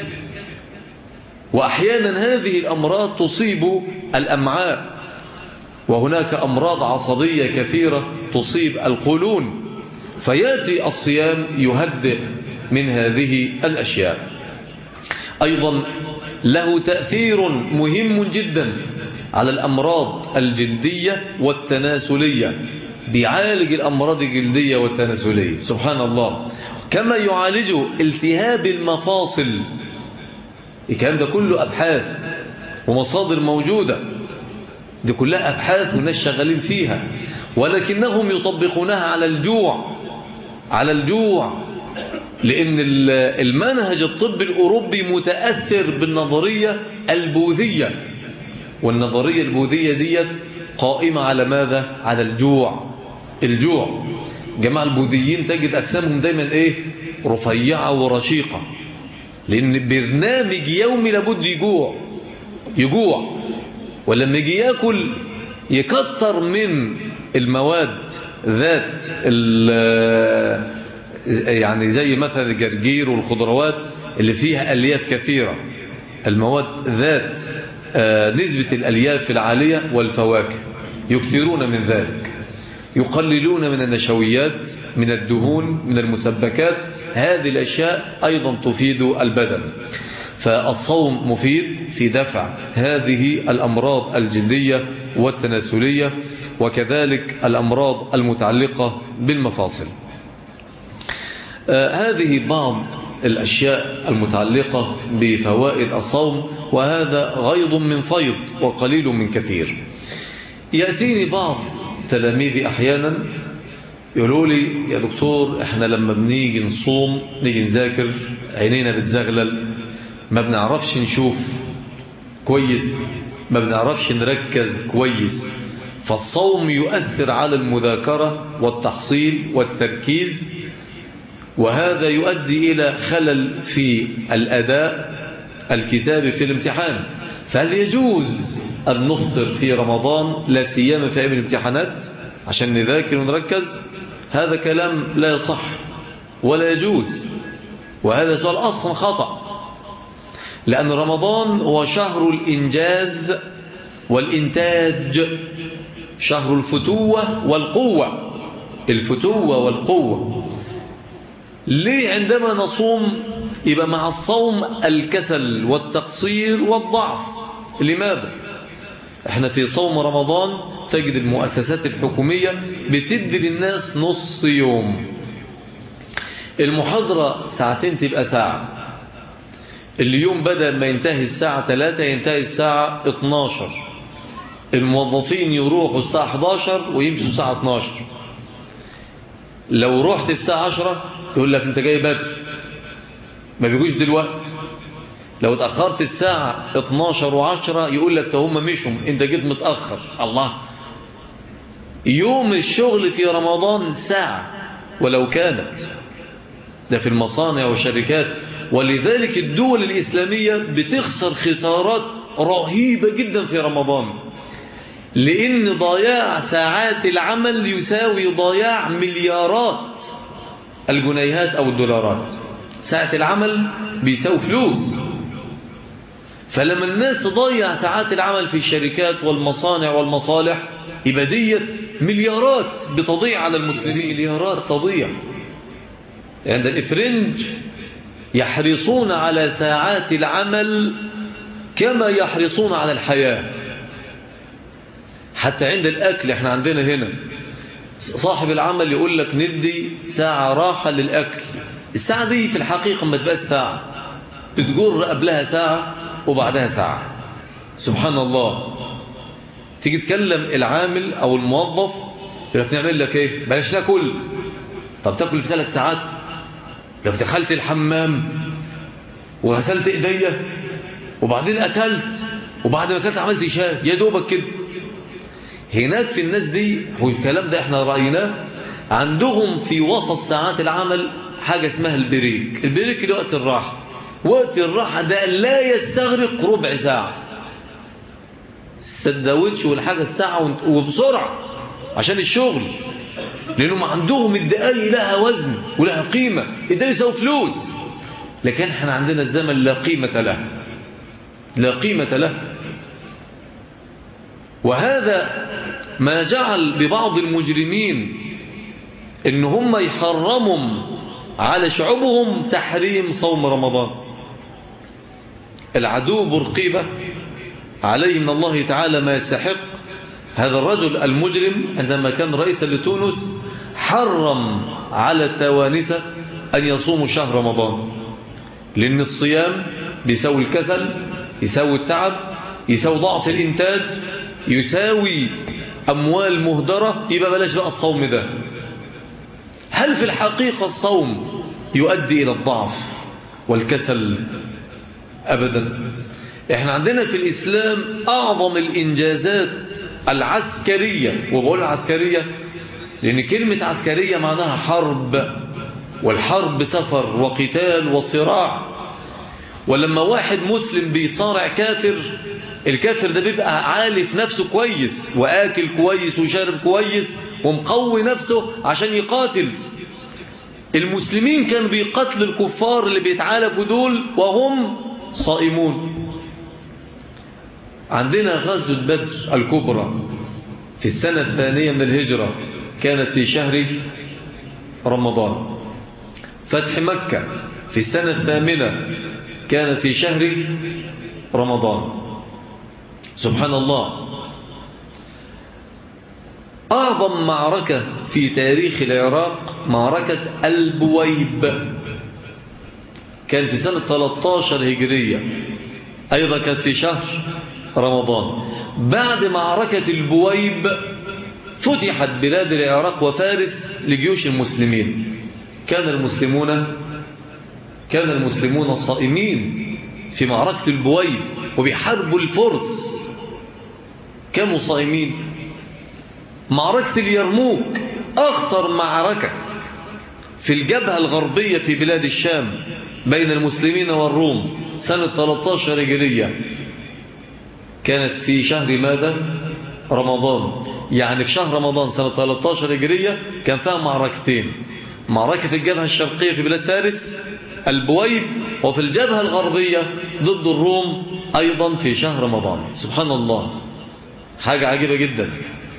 وأحيانا هذه الأمراض تصيب الأمعاء، وهناك أمراض عصبية كثيرة تصيب القولون. فيأتي الصيام يهدئ من هذه الأشياء. أيضا له تأثير مهم جدا على الأمراض الجلدية والتناسلية، بيعالج الأمراض الجلدية والتناسلية سبحان الله، كما يعالج التهاب المفاصل. الكلام ده كله أبحاث ومصادر موجودة، دي كلها أبحاث والناس شغالين فيها، ولكنهم يطبقونها على الجوع، على الجوع لأن المنهج الطبي الأوروبي متأثر بالنظرية البوذية، والنظرية البوذية ديت قائمة على ماذا؟ على الجوع. الجوع جماعة البوذيين تجد أجسامهم دايما إيه؟ رفيعة ورشيقة، لأن برنامج يومي لابد يجوع يجوع ولما يجي ياكل يكتر من المواد ذات يعني زي مثلا الجرجير والخضروات اللي فيها ألياف كثيرة، المواد ذات نسبة الألياف العالية والفواكه يكثرون من ذلك. يقللون من النشويات، من الدهون، من المسبكات. هذه الأشياء أيضا تفيد البدن. فالصوم مفيد في دفع هذه الأمراض الجلدية والتناسلية، وكذلك الأمراض المتعلقة بالمفاصل. آه هذه بعض الأشياء المتعلقة بفوائد الصوم، وهذا غيض من فيض وقليل من كثير. يأتيني بعض تلاميذي أحيانا يقولوا لي: يا دكتور، احنا لما بنيجي نصوم نيجي نذاكر عينينا بتزغلل، ما بنعرفش نشوف كويس، ما بنعرفش نركز كويس. فالصوم يؤثر على المذاكرة والتحصيل والتركيز، وهذا يؤدي إلى خلل في الأداء الكتابي في الامتحان. فهل يجوز أن نفطر في رمضان لا سيما في أيام الامتحانات عشان نذاكر ونركز؟ هذا كلام لا يصح ولا يجوز، وهذا سؤال أصلا خطأ، لأن رمضان هو شهر الإنجاز والإنتاج، شهر الفتوة والقوة. الفتوة والقوة. ليه عندما نصوم يبقى مع الصوم الكسل والتقصير والضعف؟ لماذا؟ احنا في صوم رمضان تجد المؤسسات الحكومية بتدي للناس نص يوم، المحاضرة ساعتين تبقى ساعة، اليوم بدل ما ينتهي الساعة ثلاثة ينتهي الساعة اتناشر، الموظفين يروحوا الساعة حداشر ويمشوا الساعة اتناشر. لو رحت الساعة عشرة يقول لك انت جاي بدري، ما بيجوش دلوقتي. لو اتأخرت الساعة اتناشر وعشرة يقول لك هم مشوا انت جيت متأخر. الله، يوم الشغل في رمضان ساعة ولو كانت، ده في المصانع والشركات. ولذلك الدول الإسلامية بتخسر خسارات رهيبة جدا في رمضان، لأن ضياع ساعات العمل يساوي ضياع مليارات الجنيهات أو الدولارات. ساعة العمل بيساوي فلوس. فلما الناس تضيع ساعات العمل في الشركات والمصانع والمصالح يبقى ديت مليارات بتضيع على المسلمين، مليارات تضيع. عند الإفرنج يحرصون على ساعات العمل كما يحرصون على الحياة. حتى عند الأكل احنا عندنا هنا صاحب العمل يقول لك ندي ساعة راحة للأكل. الساعة دي في الحقيقة ما تبقى ساعة، بتجر قبلها ساعة وبعدها ساعة. سبحان الله. تيجي تكلم العامل أو الموظف يقول لك نعمل لك ايه؟ بلاش ناكل. طب تاكل في ثلاث ساعات؟ لو دخلت الحمام وغسلت ايديا وبعدين اكلت وبعد ما اكلت عملت شاي يا دوبك كده. هناك في الناس دي، والكلام ده احنا رأيناه، عندهم في وسط ساعات العمل حاجة اسمها البريك. البريك اللي وقت الراحة. وقت الراحة ده لا يستغرق ربع ساعة، السندوتش والحاجة الساعة وبسرعة عشان الشغل، لأنهم عندهم الدقايق لها وزن ولها قيمة. الدقايق يساوي فلوس، لكن احنا عندنا الزمن لا قيمة له، لا قيمة له. وهذا ما جعل ببعض المجرمين ان هم يحرموا على شعوبهم تحريم صوم رمضان. العدو برقيبة عليه من الله تعالى ما يستحق. هذا الرجل المجرم عندما كان رئيسا لتونس حرم على التوانسة أن يصوموا شهر رمضان، لأن الصيام بيساوي الكسل، يساوي التعب، يساوي ضعف الإنتاج، يساوي أموال مهدرة. يبقى بلاش بقى الصوم ده. هل في الحقيقة الصوم يؤدي إلى الضعف والكسل؟ أبدا. احنا عندنا في الإسلام أعظم الإنجازات العسكرية، وبقول عسكرية لأن كلمة عسكرية معناها حرب، والحرب سفر وقتال وصراع. ولما واحد مسلم بيصارع كافر، الكافر ده بيبقى عالف نفسه كويس وآكل كويس وشارب كويس ومقوي نفسه عشان يقاتل. المسلمين كانوا بيقتلوا الكفار اللي بيتعالفوا دول وهم صائمون. عندنا غزوة بدر الكبرى في السنة الثانية من الهجرة، كانت في شهر رمضان. فتح مكة في السنة الثامنة كانت في شهر رمضان. سبحان الله. أعظم معركة في تاريخ العراق معركة البويب كانت في سنة ثلاثة عشر هجرية، أيضا كانت في شهر رمضان. بعد معركة البويب فتحت بلاد العراق وفارس لجيوش المسلمين. كان المسلمون كان المسلمون صائمين في معركة البويب وبيحاربوا الفرس، كانوا صائمين. معركة اليرموك أخطر معركة في الجبهة الغربية في بلاد الشام بين المسلمين والروم سنة ثلاثة عشر هجرية، كانت في شهر ماذا؟ رمضان. يعني في شهر رمضان سنة ثلاثة عشر هجرية كان فيها معركتين، معركة في الجبهة الشرقية في بلاد فارس البويب، وفي الجبهة الغربية ضد الروم أيضا في شهر رمضان. سبحان الله، حاجة عجيبة جدا.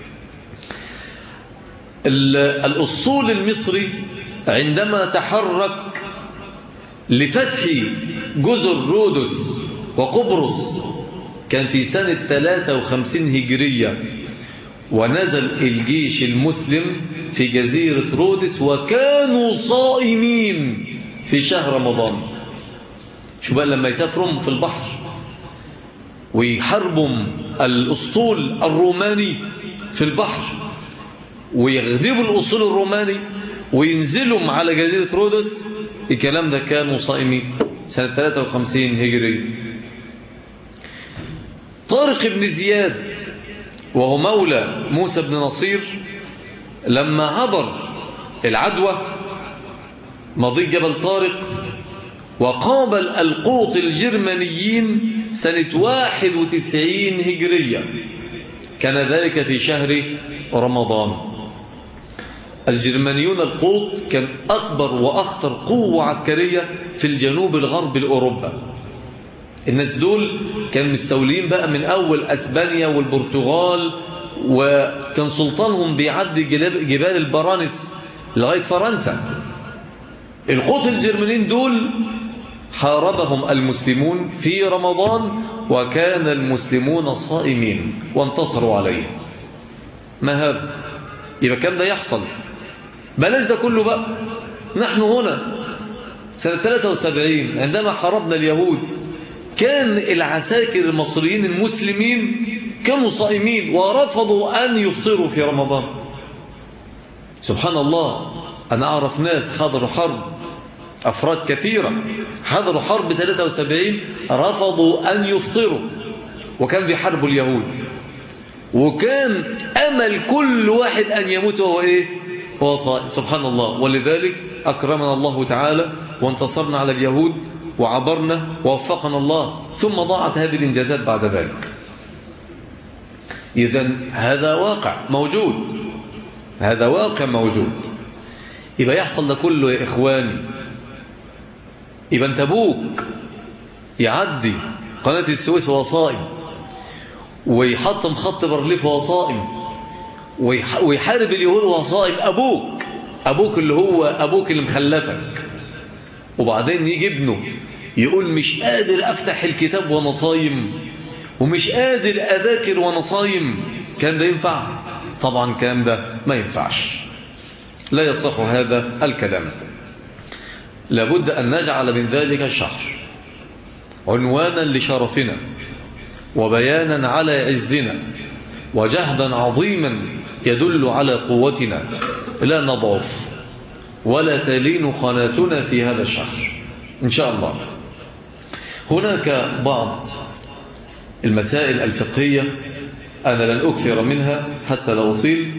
الأسطول المصري عندما تحرك لفتح جزر رودس وقبرص كان في سنة ثلاثة وخمسين هجرية، ونزل الجيش المسلم في جزيرة رودس وكانوا صائمين في شهر رمضان. شو بقى لما يسافروا في البحر ويحاربوا الأسطول الروماني في البحر ويغلبوا الأسطول الروماني وينزلوا على جزيرة رودس، الكلام ده كانوا صائمين سنة ثلاثة وخمسين هجري. طارق بن زياد وهو مولى موسى بن نصير لما عبر العدوى مضيق جبل طارق وقابل القوط الجرمانيين سنة واحد وتسعين هجرية، كان ذلك في شهر رمضان. الجرمانيون القوط كان أكبر وأخطر قوة عسكرية في الجنوب الغرب الأوروبا. الناس دول كانوا مستولين بقى من أول أسبانيا والبرتغال، وكان سلطانهم بيعدي جبال البرانس لغاية فرنسا. القوط الجرمانيين دول حاربهم المسلمون في رمضان وكان المسلمون صائمين وانتصروا عليه. ما هذا؟ يبقى كان ده يحصل. بلاش ده كله بقى، نحن هنا سنة ثلاثة وسبعين عندما حاربنا اليهود كان العساكر المصريين المسلمين كانوا صائمين ورفضوا أن يفطروا في رمضان. سبحان الله. أنا أعرف ناس حضروا حرب، أفراد كثيرة حضروا حرب ثلاثة وسبعين رفضوا أن يفطروا وكان بيحاربوا اليهود، وكان أمل كل واحد أن يموت وهو إيه؟ هو صائم. سبحان الله. ولذلك أكرمنا الله تعالى وانتصرنا على اليهود وعبرنا ووفقنا الله، ثم ضاعت هذه الإنجازات بعد ذلك. إذن هذا واقع موجود، هذا واقع موجود. يبقى يحصل ده كله يا إخواني. يبقى انت أبوك يعدي قناة السويس وهو صائم، ويحطم خط بارليف وهو صائم، ويحارب اليهود وهو صائم. أبوك أبوك اللي هو أبوك اللي مخلفك، وبعدين يجي ابنه يقول مش قادر أفتح الكتاب وأنا صايم، ومش قادر أذاكر وأنا صايم. كان ده ينفع؟ طبعا كان ده ما ينفعش، لا يصح هذا الكلام. لابد أن نجعل من ذلك الشهر عنوانا لشرفنا وبيانا على عزنا وجهدا عظيما يدل على قوتنا، لا نضعف ولا تلين قناتنا في هذا الشهر إن شاء الله. هناك بعض المسائل الفقهية أنا لن أكثر منها حتى لا أطيل.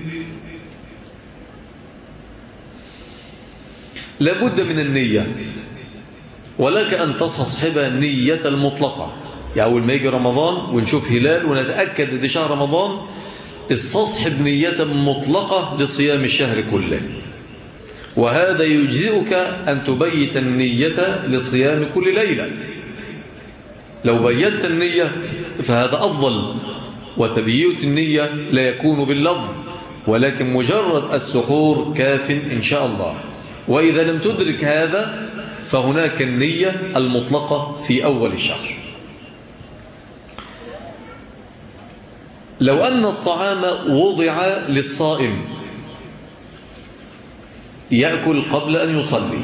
لابد من النية، ولك أن تستصحب النية المطلقة. يعني أول ما يجي رمضان ونشوف هلال ونتأكد أن شهر رمضان، استصحب نية مطلقة لصيام الشهر كله، وهذا يجزئك أن تبيت النية لصيام كل ليلة. لو بيت النية فهذا أفضل، وتبييت النية لا يكون باللفظ ولكن مجرد السحور كاف إن شاء الله. وإذا لم تدرك هذا فهناك النية المطلقة في أول الشهر. لو أن الطعام وضع للصائم يأكل قبل أن يصلي،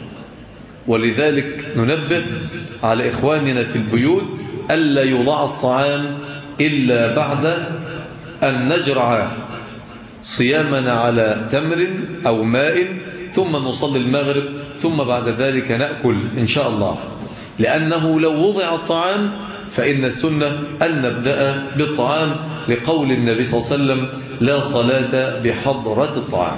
ولذلك ننبه على إخواننا في البيوت ألا يوضع الطعام إلا بعد أن نجرع صيامنا على تمر أو ماء ثم نصلي المغرب ثم بعد ذلك نأكل إن شاء الله، لأنه لو وضع الطعام فإن السنة أن نبدأ بالطعام لقول النبي صلى الله عليه وسلم لا صلاة بحضرة الطعام.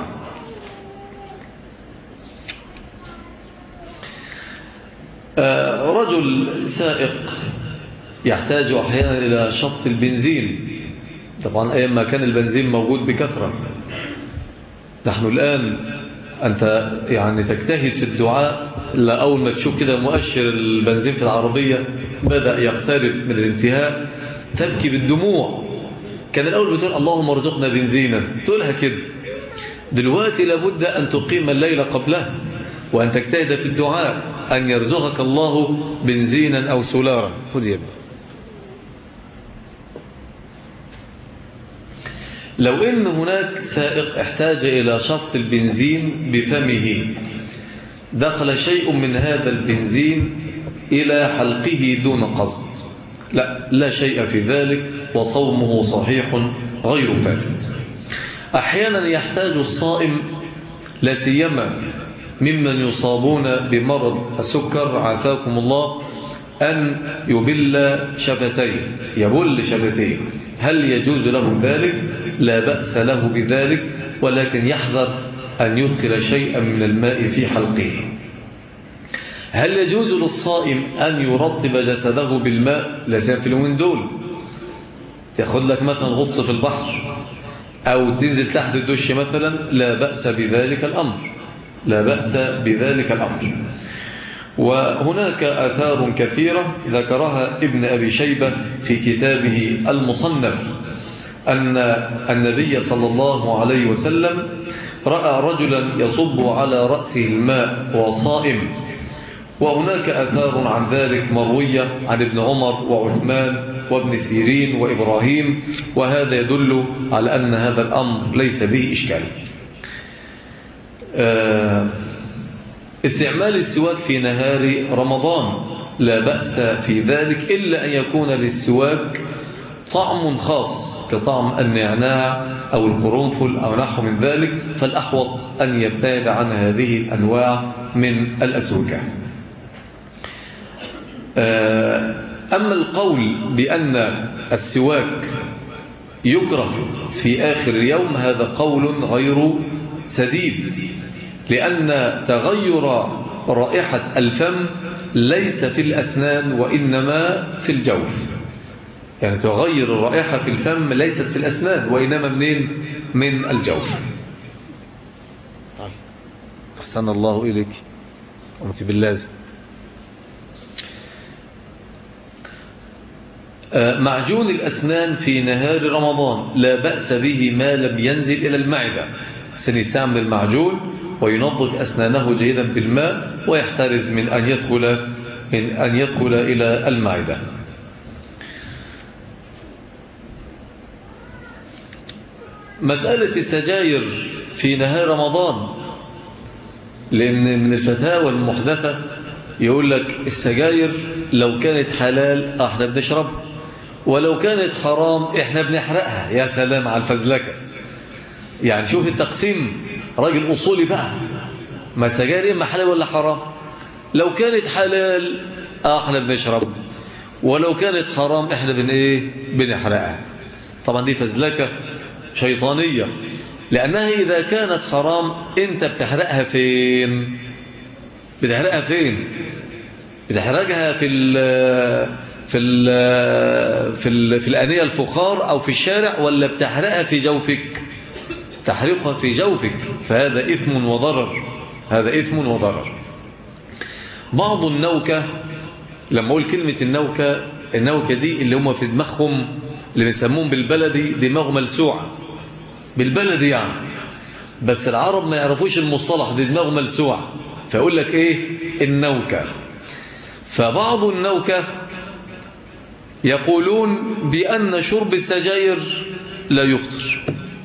رجل سائق يحتاج أحيانا إلى شفط البنزين، طبعا أيام ما كان البنزين موجود بكثرة. نحن الآن أنت يعني تجتهد في الدعاء، لا أول ما تشوف كده مؤشر البنزين في العربية بدأ يقترب من الانتهاء تبكي بالدموع. كان الأول بتقول اللهم ارزقنا بنزينا، تقولها كده. دلوقتي لابد أن تقيم الليل قبله وأن تجتهد في الدعاء أن يرزقك الله بنزينا أو سولارا. خذ يا ابني. لو إن هناك سائق احتاج إلى شفط البنزين بفمه، دخل شيء من هذا البنزين إلى حلقه دون قصد، لا لا شيء في ذلك وصومه صحيح غير فاسد. أحيانا يحتاج الصائم لا سيما ممن يصابون بمرض السكر عافاكم الله أن يبل شفتيه، يبل شفتيه. هل يجوز له ذلك؟ لا بأس له بذلك، ولكن يحذر أن يدخل شيئا من الماء في حلقه. هل يجوز للصائم أن يرطب جسده بالماء؟ لا سيما في اليومين دول ياخد لك مثلا غطس في البحر أو تنزل تحت الدش مثلا، لا بأس بذلك الأمر، لا بأس بذلك الأمر. وهناك آثار كثيرة ذكرها ابن أبي شيبة في كتابه المصنف أن النبي صلى الله عليه وسلم رأى رجلا يصب على رأسه الماء وصائم. وهناك آثار عن ذلك مروية عن ابن عمر وعثمان وابن سيرين وإبراهيم، وهذا يدل على أن هذا الأمر ليس به إشكال. استعمال السواك في نهار رمضان لا بأس في ذلك، إلا أن يكون للسواك طعم خاص كطعم النعناع أو القرنفل أو نحو من ذلك، فالأحوط أن يبتعد عن هذه الأنواع من الأسوكة. أما القول بأن السواك يكره في آخر اليوم هذا قول غير سديد، لأن تغير رائحة الفم ليس في الأسنان وإنما في الجوف. يعني تغير الرائحة في الفم ليست في الأسنان وإنما منين؟ من الجوف. أحسن الله إليك قمت باللازم. معجون الأسنان في نهار رمضان لا بأس به ما لم ينزل إلى المعدة. سنستعمل المعجون وينظف أسنانه جيدا بالماء ويحترز من أن يدخل, من أن يدخل إلى المعدة. مسألة السجاير في نهار رمضان، لأن من الفتاوى المحدثة يقول لك السجاير لو كانت حلال احنا بنشرب، ولو كانت حرام احنا بنحرقها. يا سلام على الفزلكة. يعني شوف التقسيم، راجل أصولي بقى، ما السجاير إما حلال ولا حرام. لو كانت حلال احنا بنشرب، ولو كانت حرام احنا بن ايه بنحرقها. طبعا دي فزلكة شيطانية، لأنها إذا كانت حرام أنت بتحرقها فين؟ بتحرقها فين؟ بتحرقها في ال في ال في ال في الآنية الفخار أو في الشارع، ولا بتحرقها في جوفك؟ تحرقها في جوفك، فهذا إثم وضرر، هذا إثم وضرر. بعض النوكة، لما أقول كلمة النوكة، النوكة دي اللي هم في دماغهم اللي بنسموهم بالبلدي دماغ ملسوعة، بالبلد يعني، بس العرب ما يعرفوش المصطلح، دي دماغه ملسوع، فيقول لك ايه النوكة. فبعض النوكة يقولون بأن شرب السجاير لا يفطر،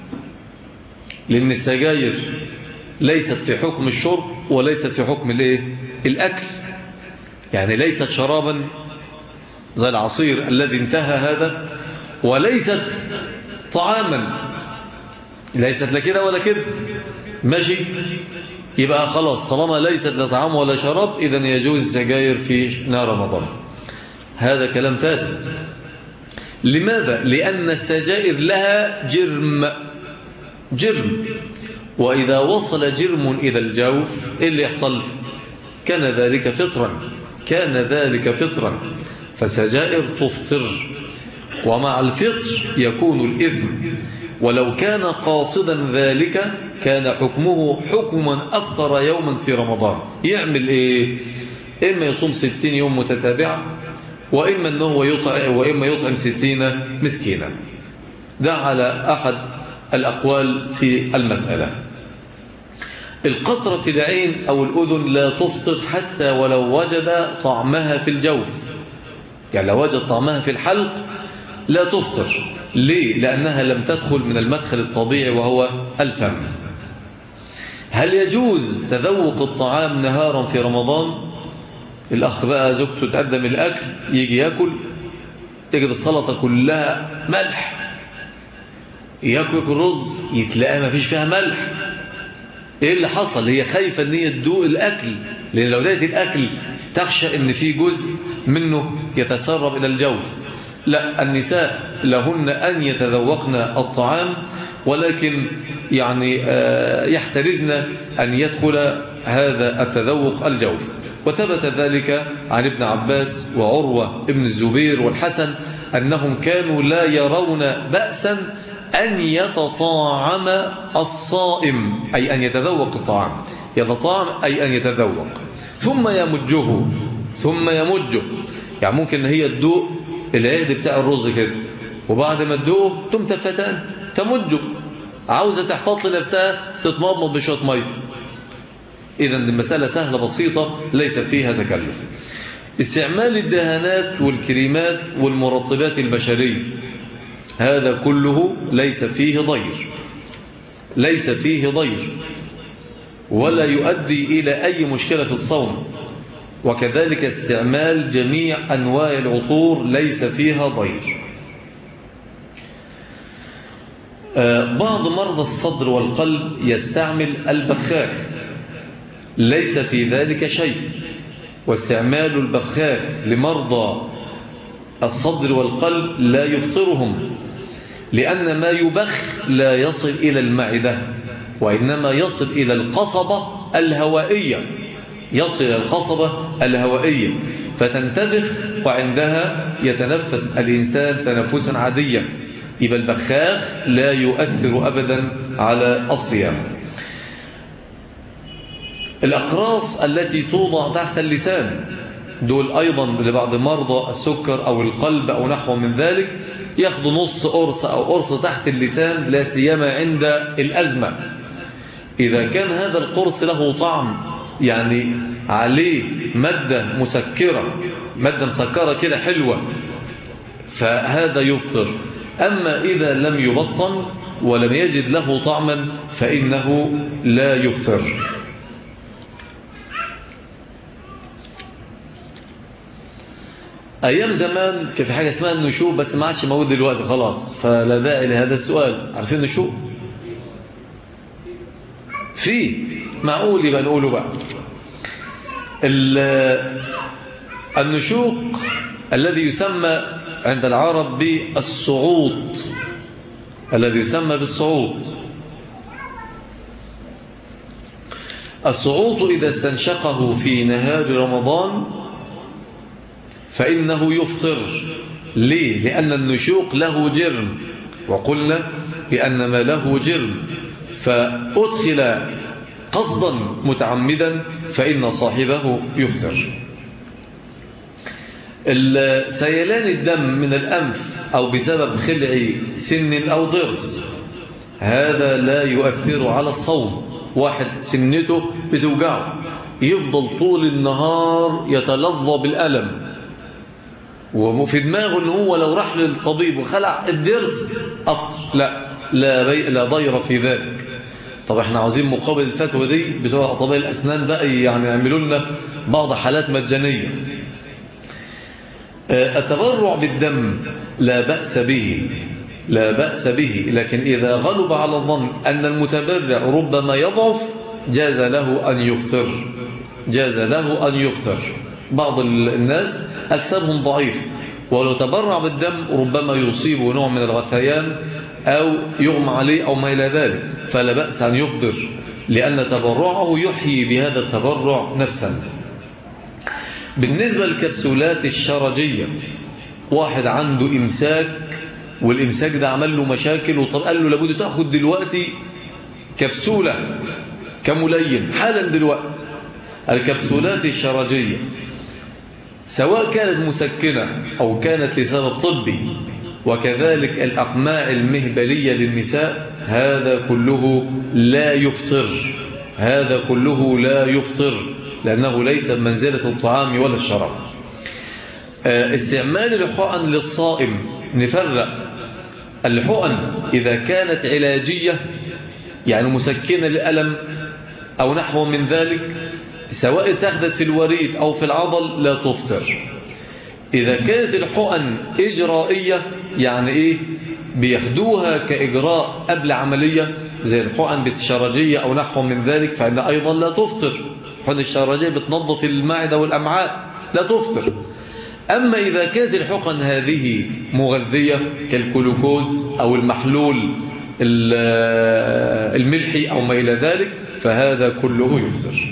لأن السجاير ليست في حكم الشرب وليست في حكم الايه الأكل، يعني ليست شرابا زي العصير الذي انتهى هذا، وليست طعاما، ليست لا كده ولا كده، ماشي. يبقى خلاص طالما ليست لا طعام ولا شراب إذن يجوز السجاير في نهار رمضان. هذا كلام فاسد. لماذا؟ لأن السجائر لها جرم، جرم، وإذا وصل جرم إلى الجوف إيه اللي يحصل؟ كان ذلك فطرا، كان ذلك فطرا، فسجائر تفطر، ومع الفطر يكون الإثم، ولو كان قاصدا ذلك كان حكمه حكما أفطر يوما في رمضان. يعمل إيه؟ إما يصوم ستين يوم متتابعة، وإما أنه يطعم وإما يطعم ستين مسكينا. ده على أحد الأقوال في المسألة. القطرة في العين أو الأذن لا تفطر حتى ولو وجد طعمها في الجوف، يعني لو وجد طعمها في الحلق لا تفطر. ليه؟ لأنها لم تدخل من المدخل الطبيعي وهو الفم. هل يجوز تذوق الطعام نهارا في رمضان؟ الأخ بقى زوجته تقدم الأكل يجي يأكل يجد السلطة كلها ملح، يأكل رز يتلاقى ما فيش فيها ملح. إيه اللي حصل؟ هي خايفة أن هي تدوق الأكل، لأن لو دقت الأكل تخشى أن في جزء منه يتسرب إلى الجوف. لا، النساء لهن أن يتذوقن الطعام، ولكن يعني يحترزن أن يدخل هذا التذوق الجوف. وثبت ذلك عن ابن عباس وعروة ابن الزبير والحسن أنهم كانوا لا يرون بأسا أن يتطاعم الصائم، أي أن يتذوق الطعام، يتطاعم أي أن يتذوق ثم يمجه، ثم يمجه، يعني ممكن هي تدوق العهد بتاع الرز كده، وبعد ما تدوقه تم تفتان تمجه، عاوزة تحتاط لنفسها تتمضمض بشوية ميه. إذا المسألة سهلة بسيطة ليس فيها تكلف. استعمال الدهانات والكريمات والمرطبات البشرية هذا كله ليس فيه ضير، ليس فيه ضير ولا يؤدي إلى أي مشكلة في الصوم. وكذلك استعمال جميع أنواع العطور ليس فيها ضير. بعض مرضى الصدر والقلب يستعمل البخاخ، ليس في ذلك شيء، واستعمال البخاخ لمرضى الصدر والقلب لا يفطرهم، لأن ما يبخ لا يصل إلى المعدة، وإنما يصل إلى القصبة الهوائية، يصل إلى القصبة الهوائية فتنتفخ، وعندها يتنفس الإنسان تنفسا عاديا. يبقى البخاخ لا يؤثر أبدا على الصيام. الأقراص التي توضع تحت اللسان دول أيضا لبعض مرضى السكر أو القلب أو نحو من ذلك، ياخدوا نص قرص أو قرص تحت اللسان، لا سيما عند الأزمة. إذا كان هذا القرص له طعم، يعني عليه مادة مسكرة، مادة مسكرة كده حلوة، فهذا يفطر. أما إذا لم يبطن ولم يجد له طعما فإنه لا يفطر. أيام زمان كان في حاجة اسمها النشوء، بس ما عادش موجود دلوقتي خلاص، فلا داعي لهذا السؤال. عارفين النشوء؟ في معقول يبقى نقوله بقى. النشوء الذي يسمى عند العرب بالصعود، الذي يسمى بالصعود. الصعود إذا استنشقه في نهار رمضان فإنه يفطر. ليه؟ لأن النشوق له جرم، وقلنا بأن ما له جرم فأدخل قصدا متعمدا فإن صاحبه يفطر. سيلان الدم من الأنف أو بسبب خلع سن أو ضرس، هذا لا يؤثر على الصوم. واحد سنته بتوجعه يفضل طول النهار يتلظى بالألم وفي دماغه ان هو لو راح للطبيب وخلع الضرس أفطر، لا لا, بي... لا ضير في ذلك. طب احنا عاوزين مقابل الفتوى دي بتوع أطباء الأسنان بقى يعني يعملوا لنا بعض حالات مجانية. التبرع بالدم لا بأس به، لا بأس به، لكن إذا غلب على الظن أن المتبرع ربما يضعف جاز له أن يفطر، جاز له أن يفطر. بعض الناس أكثرهم ضعيف ولو تبرع بالدم ربما يصيبه نوع من الغثيان أو يغمى عليه أو ما إلى ذلك، فلا بأس أن يفطر لأن تبرعه يحيي بهذا التبرع نفسا. بالنسبة للكبسولات الشرجية، واحد عنده إمساك والإمساك ده عمل له مشاكل وطب قال له لابد تأخذ دلوقتي كبسولة كملين حالا دلوقتي. الكبسولات الشرجية سواء كانت مسكنة أو كانت لسبب طبي، وكذلك الأقماع المهبلية للنساء، هذا كله لا يفطر، هذا كله لا يفطر لأنه ليس بمنزلة الطعام ولا الشراب. استعمال الحقن للصائم، نفرق الحقن إذا كانت علاجية يعني مسكنة للألم أو نحو من ذلك، سواء تأخذت في الوريد أو في العضل لا تفطر. إذا كانت الحقن إجرائية يعني إيه بياخدوها كإجراء قبل عملية زي الحقن بالشرجية أو نحو من ذلك فإن أيضا لا تفطر. الحقن الشرجية بتنظف المعدة والأمعاء لا تفطر. أما إذا كانت الحقن هذه مغذية كالكلوكوز أو المحلول الملحي أو ما إلى ذلك فهذا كله يفطر.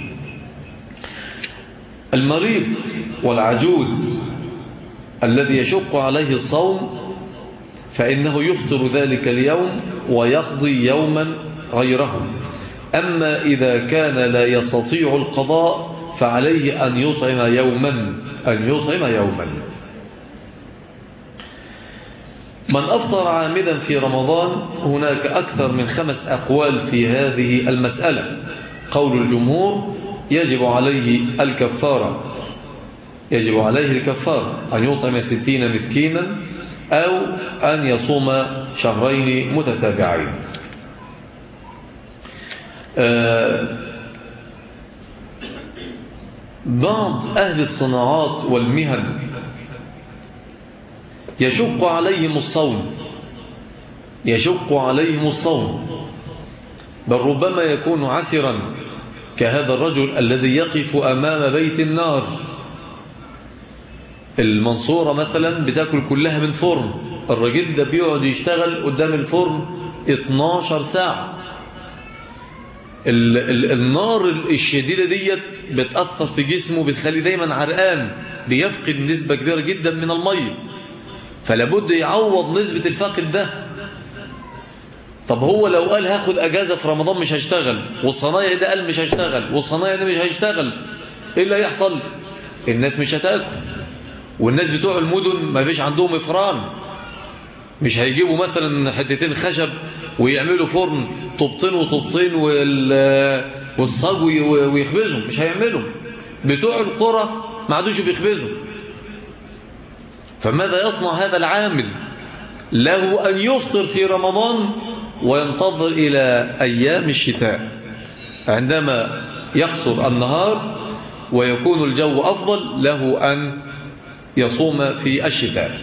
المريض والعجوز الذي يشق عليه الصوم فإنه يفطر ذلك اليوم ويقضي يوما غيره. أما إذا كان لا يستطيع القضاء فعليه أن يطعم يوما، أن يطعم يوما. من أفطر عامدا في رمضان هناك أكثر من خمس أقوال في هذه المسألة. قول الجمهور يجب عليه الكفارة، يجب عليه الكفارة أن يطعم ستين مسكينا أو أن يصوم شهرين متتابعين. بعض أهل الصناعات والمهن يشق عليهم الصوم، يشق عليهم الصوم بل ربما يكون عسرا كهذا الرجل الذي يقف أمام بيت النار. المنصورة مثلا بتاكل كلها من فرن، الرجل ده بيقعد يشتغل قدام الفرن اتناشر ساعة. ال ال النار الشديدة ديت بتأثر في جسمه، بتخلي دايما عرقان، بيفقد نسبة كبيرة جدا من المية، فلابد يعوض نسبة الفقد ده. طب هو لو قال هاخد اجازة في رمضان مش هشتغل، والصنايعي ده قال مش هشتغل، والصنايعي ده مش هيشتغل، ايه اللي هيحصل؟ الناس مش هتاكل، والناس بتوع المدن ما فيش عندهم افران، مش هيجيبوا مثلا حتتين خشب ويعملوا فرن طوبتين وطوبتين والصاج ويخبزهم، مش هيعملوا. بتوع القرى ما عادوش بيخبزوا. فماذا يصنع هذا العامل؟ له أن يفطر في رمضان وينتظر إلى أيام الشتاء عندما يقصر النهار ويكون الجو أفضل، له أن يصوم في الشتاء.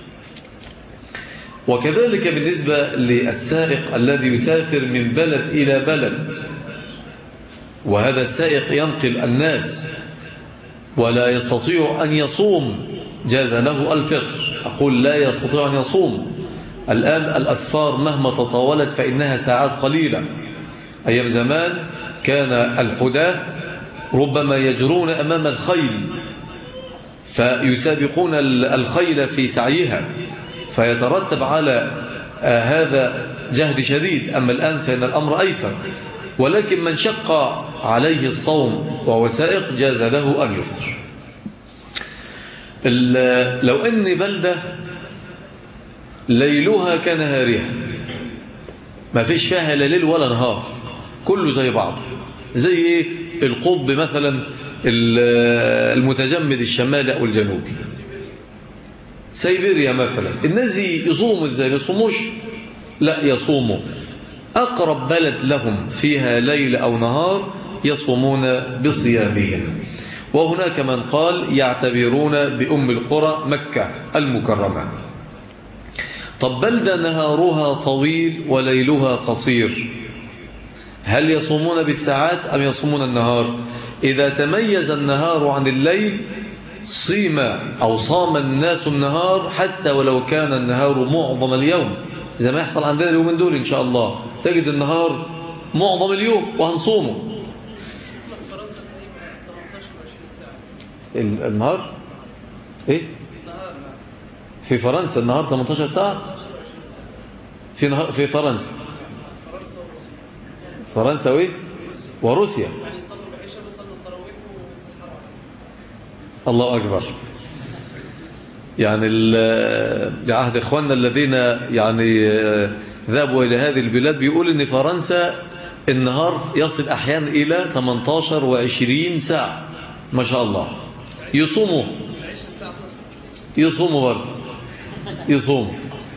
وكذلك بالنسبة للسائق الذي يسافر من بلد إلى بلد، وهذا السائق ينقل الناس ولا يستطيع أن يصوم، جاز له الفطر. أقول لا يستطيع أن يصوم. الآن الأسفار مهما تطاولت فإنها ساعات قليلة. أيام زمان كان الحداة ربما يجرون أمام الخيل فيسابقون الخيل في سعيها، فيترتب على هذا جهد شديد. أما الآن فإن الأمر أيسر، ولكن من شق عليه الصوم وهو سائق جاز له أن يفطر. لو أن بلدة ليلها كنهارها، ما فيش فيها لا ليل ولا نهار، كله زي بعض. زي ايه؟ القطب مثلا المتجمد الشمالي او الجنوبي، سيبيريا مثلا. الناس دي يصوموا ازاي؟ ما يصوموش؟ لا، يصوموا. اقرب بلد لهم فيها ليل او نهار يصومون بصيامهم. وهناك من قال يعتبرون بأم القرى مكة المكرمة. طب بلدة نهارها طويل وليلها قصير، هل يصومون بالساعات أم يصومون النهار؟ إذا تميز النهار عن الليل صيم أو صام الناس النهار حتى ولو كان النهار معظم اليوم، زي ما يحصل عندنا اليومين دول إن شاء الله، تجد النهار معظم اليوم وهنصومه. النهار إيه؟ في فرنسا النهار ثمانية عشر ساعة في نهار في فرنسا فرنسا وإيه؟ وروسيا. الله أكبر. يعني عهد إخواننا الذين يعني ذهبوا إلى هذه البلاد بيقول إن فرنسا النهار يصل أحيانا إلى ثمانية عشر وعشرين ساعة، ما شاء الله. يصوموا يصوموا برضه يصوموا.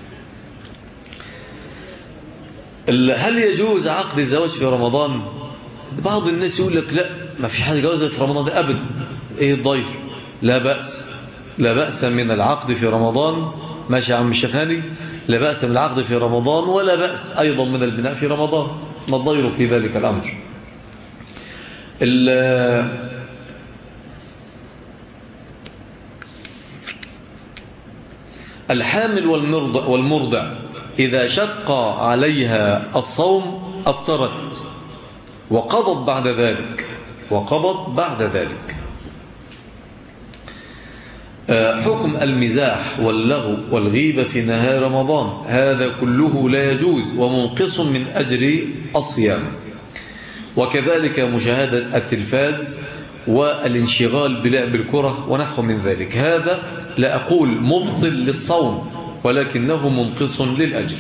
هل يجوز عقد الزواج في رمضان؟ بعض الناس يقول لك لا، ما فيش حاجة جوازة في رمضان ده أبدا، إيه الضيف؟ لا بأس، لا بأس من العقد في رمضان. ماشي يا عم الشفاني، لا بأس من العقد في رمضان، ولا بأس أيضا من البناء في رمضان، ما الضير في ذلك الأمر. الحامل والمرضع, والمرضع إذا شق عليها الصوم أفطرت وقضت بعد ذلك وقضت بعد ذلك. حكم المزاح واللغو والغيبة في نهار رمضان، هذا كله لا يجوز ومنقص من أجر الصيام. وكذلك مشاهدة التلفاز والانشغال بلعب الكرة ونحو من ذلك، هذا لا أقول مبطل للصوم ولكنه منقص للأجر.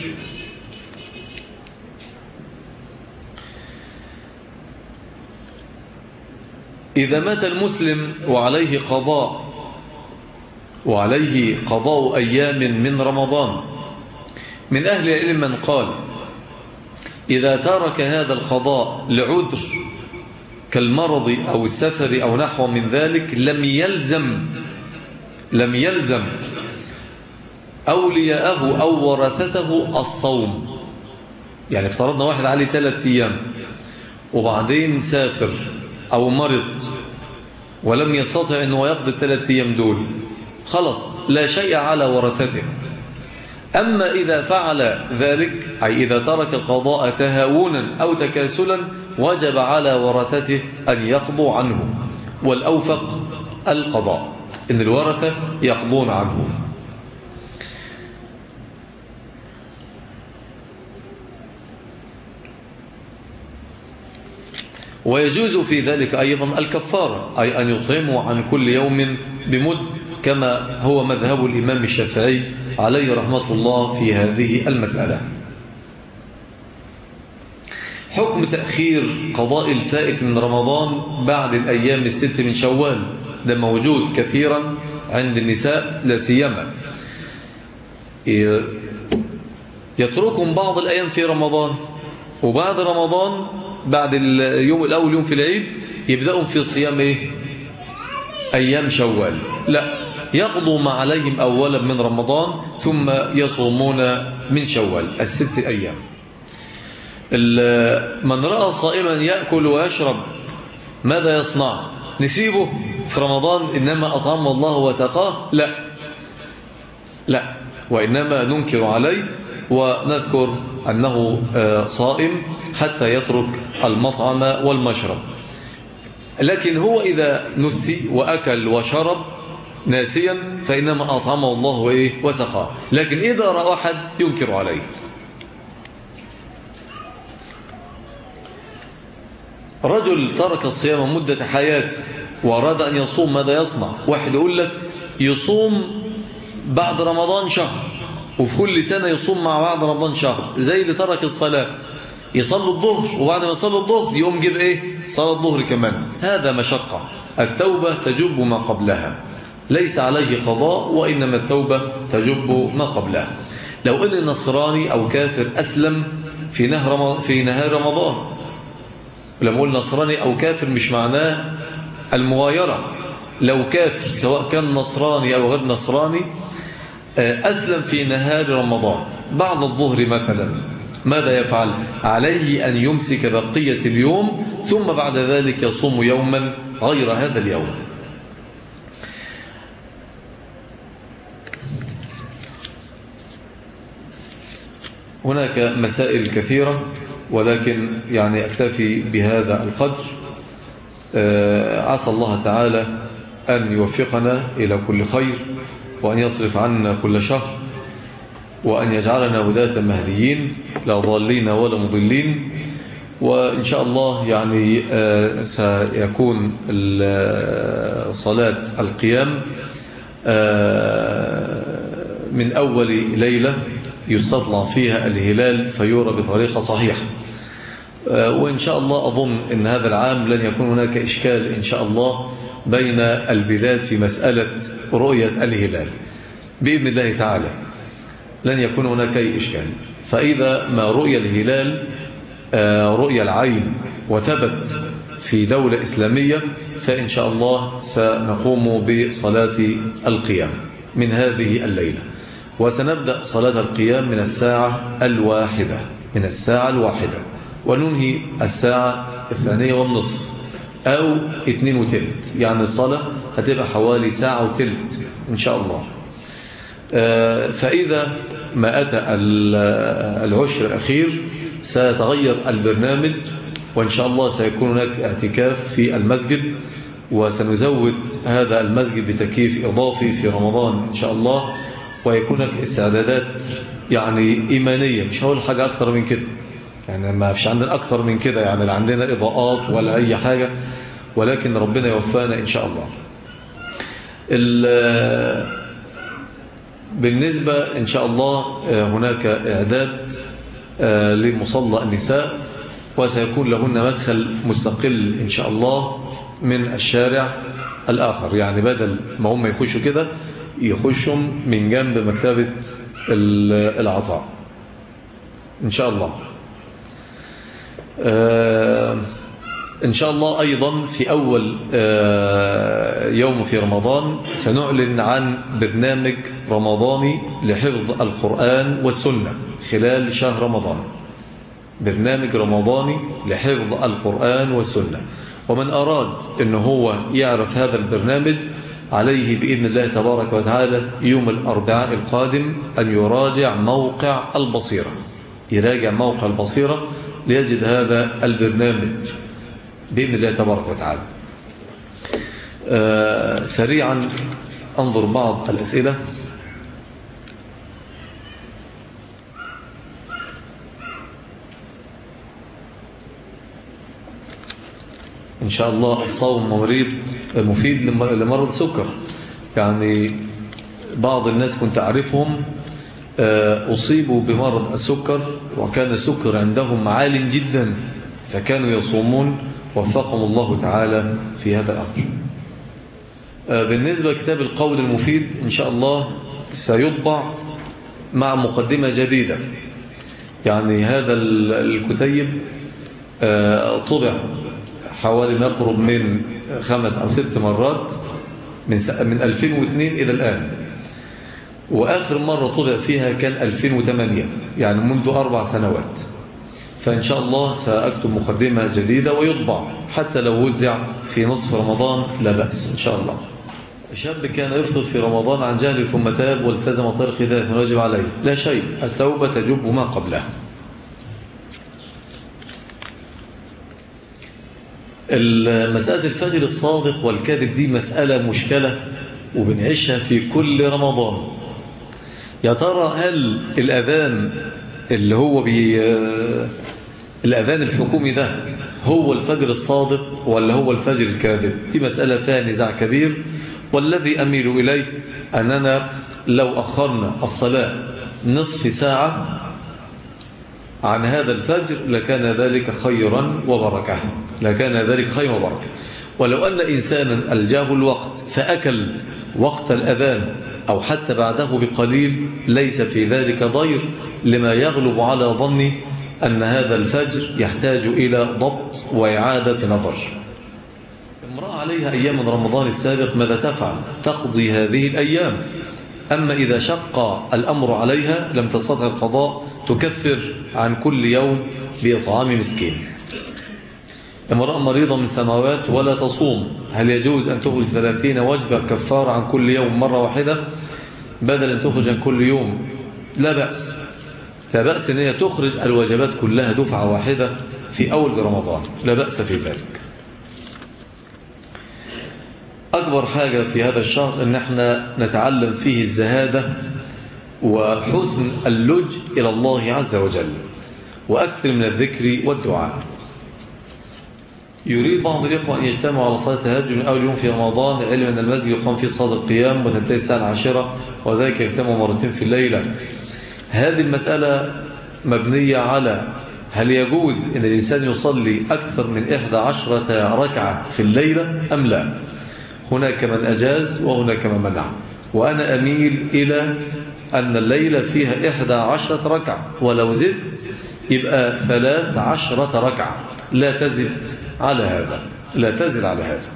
إذا مات المسلم وعليه قضاء وعليه قضاء أيام من رمضان، من أهل العلم من قال إذا ترك هذا القضاء لعذر كالمرض أو السفر أو نحو من ذلك لم يلزم لم يلزم أولياءه أو ورثته الصوم. يعني افترضنا واحد عليه ثلاثة أيام وبعدين سافر أو مرض ولم يستطع أنه يقضي الثلاثة أيام دول، خلص لا شيء على ورثته. أما إذا فعل ذلك، أي إذا ترك القضاء تهاونا أو تكاسلا، وجب على ورثته أن يقضوا عنه، والأوفق القضاء، إن الورثة يقضون عنه. ويجوز في ذلك أيضا الكفارة، أي أن يطعموا عن كل يوم بمد، كما هو مذهب الإمام الشافعي عليه رحمة الله في هذه المسألة. حكم تأخير قضاء الفائت من رمضان بعد الأيام الست من شوال، ده موجود كثيرا عند النساء لا سيما، يتركهم بعض الأيام في رمضان، وبعد رمضان بعد اليوم الأول يوم في العيد يبدأوا في صيام إيه؟ أيام شوال. لا، يقضوا ما عليهم أولا من رمضان ثم يصومون من شوال الست أيام. من رأى صائما يأكل ويشرب ماذا يصنع؟ نسيبه في رمضان إنما أطعمه الله وسقاه؟ لا لا، وإنما ننكر عليه ونذكر أنه صائم حتى يترك المطعم والمشرب. لكن هو إذا نسي وأكل وشرب ناسيا فإنما أطعمه الله وسقاه، لكن إذا رأى أحد ينكر عليه. رجل ترك الصيام مدة حياته وأراد أن يصوم، ماذا يصنع؟ واحد يقول لك يصوم بعد رمضان شهر، وفي كل سنة يصوم مع بعد رمضان شهر، زي اللي ترك الصلاة يصلوا الظهر وبعد ما يصلوا الظهر يقوم جيب ايه صلاة الظهر كمان. هذا مشقة. التوبة تجب ما قبلها، ليس عليه قضاء، وإنما التوبة تجب ما قبلها. لو ان النصراني او كافر اسلم في نهر في نهار رمضان، لما اقول نصراني او كافر مش معناه المغايرة، لو كافر سواء كان نصراني او غير نصراني اسلم في نهار رمضان بعد الظهر مثلا، ماذا يفعل؟ عليه ان يمسك بقية اليوم ثم بعد ذلك يصوم يوما غير هذا اليوم. هناك مسائل كثيرة ولكن يعني أكتفي بهذا القدر. عسى الله تعالى أن يوفقنا إلى كل خير، وأن يصرف عنا كل شر، وأن يجعلنا هداة مهديين لا ضالين ولا مضلين. وإن شاء الله يعني سيكون صلاة القيام من أول ليلة يستطلع فيها الهلال فيرى بطريقة صحيحة. وإن شاء الله أظن أن هذا العام لن يكون هناك إشكال إن شاء الله بين البلاد في مسألة رؤية الهلال بإذن الله تعالى، لن يكون هناك أي إشكال. فإذا ما رؤية الهلال رؤية العين وثبت في دولة إسلامية فإن شاء الله سنقوم بصلاة القيام من هذه الليلة، وسنبدأ صلاة القيام من الساعة الواحدة من الساعة الواحدة وننهي الساعة الثانية والنصف أو اثنين وثلث، يعني الصلاة هتبقى حوالي ساعة وثلث إن شاء الله. فإذا ما أتى العشر الأخير سيتغير البرنامج، وإن شاء الله سيكون هناك اعتكاف في المسجد، وسنزود هذا المسجد بتكييف إضافي في رمضان إن شاء الله، ويكون هناك استعدادات يعني إيمانية. مش هقول حاجة أكثر من كده، يعني ما فيش عندنا أكثر من كده، يعني لا عندنا إضاءات ولا أي حاجة، ولكن ربنا يوفقنا إن شاء الله. بالنسبة إن شاء الله هناك إعداد لمصلى النساء، وسيكون لهن مدخل مستقل إن شاء الله من الشارع الآخر، يعني بدل ما هم يخشوا كده يخشوا من جنب مكتبة العطاء إن شاء الله. إن شاء الله أيضا في أول يوم في رمضان سنعلن عن برنامج رمضاني لحفظ القرآن والسنة خلال شهر رمضان، برنامج رمضاني لحفظ القرآن والسنة. ومن أراد أن هو يعرف هذا البرنامج عليه بإذن الله تبارك وتعالى يوم الأربعاء القادم أن يراجع موقع البصيرة، يراجع موقع البصيرة ليجد هذا البرنامج بإذن الله تبارك وتعالى. آه سريعا أنظر بعض الأسئلة. إن شاء الله الصوم مريض مفيد لمرض سكر، يعني بعض الناس كنت أعرفهم أصيبوا بمرض السكر وكان السكر عندهم عال جدا فكانوا يصومون، وفقهم الله تعالى في هذا الأمر. بالنسبة لكتاب القول المفيد إن شاء الله سيطبع مع مقدمة جديدة، يعني هذا الكتيب طبع حوالي نقرب من خمس أو ست مرات من من ألفين واثنين إلى الآن، وآخر مرة طبع فيها كان ألفين وثمانية، يعني منذ أربع سنوات. فإن شاء الله سأكتب مقدمة جديدة ويطبع حتى لو وزع في نصف رمضان لا بأس إن شاء الله. شاب كان يفطر في رمضان عن جهل ثم تاب والتزم طريق ذلك واجب عليه لا شيء، التوبة تجب ما قبلها. مسألة الفجر الصادق والكاذب دي مسألة مشكلة وبنعيشها في كل رمضان. يا ترى هل الأذان اللي هو بي الأذان الحكومي ده هو الفجر الصادق ولا هو الفجر الكاذب؟ دي مسألة فيها نزاع كبير، والذي أميل إليه أننا لو أخرنا الصلاة نصف ساعة عن هذا الفجر لكان ذلك خيرا وبركة، لكان ذلك خيرا وبركة. ولو أن إنسانا ألجاه الوقت فأكل وقت الأذان أو حتى بعده بقليل ليس في ذلك ضير، لما يغلب على ظني أن هذا الفجر يحتاج إلى ضبط وإعادة نظر. امرأة عليها أيام رمضان السابق ماذا تفعل؟ تقضي هذه الأيام. أما إذا شق الأمر عليها لم تستطع القضاء تكفر عن كل يوم بإطعام مسكين. امرأة مريضة من سنوات ولا تصوم، هل يجوز أن تخرج ثلاثين وجبة كفارة عن كل يوم مرة واحدة بدل أن تخرج عن كل يوم؟ لا بأس، لا بأس أن هي تخرج الوجبات كلها دفعة واحدة في أول رمضان، لا بأس في ذلك. أكبر حاجة في هذا الشهر أن احنا نتعلم فيه الزهادة وحسن اللج إلى الله عز وجل، وأكثر من الذكر والدعاء. يريد بعض الإخوة أن يجتمعوا على صلاة التهجد من أول يوم في رمضان، علما أن المسجد يقام فيه صلاة القيام وتنتهي الساعة العاشرة، وذلك يجتمع مرتين في الليلة. هذه المسألة مبنية على هل يجوز أن الإنسان يصلي أكثر من إحدى عشرة ركعة في الليلة أم لا؟ هناك من أجاز وهناك من منع، وأنا أميل إلى أن الليلة فيها إحدى عشرة ركعة، ولو زد يبقى ثلاث عشرة ركعة، لا تزد على هذا، لا تزد على هذا.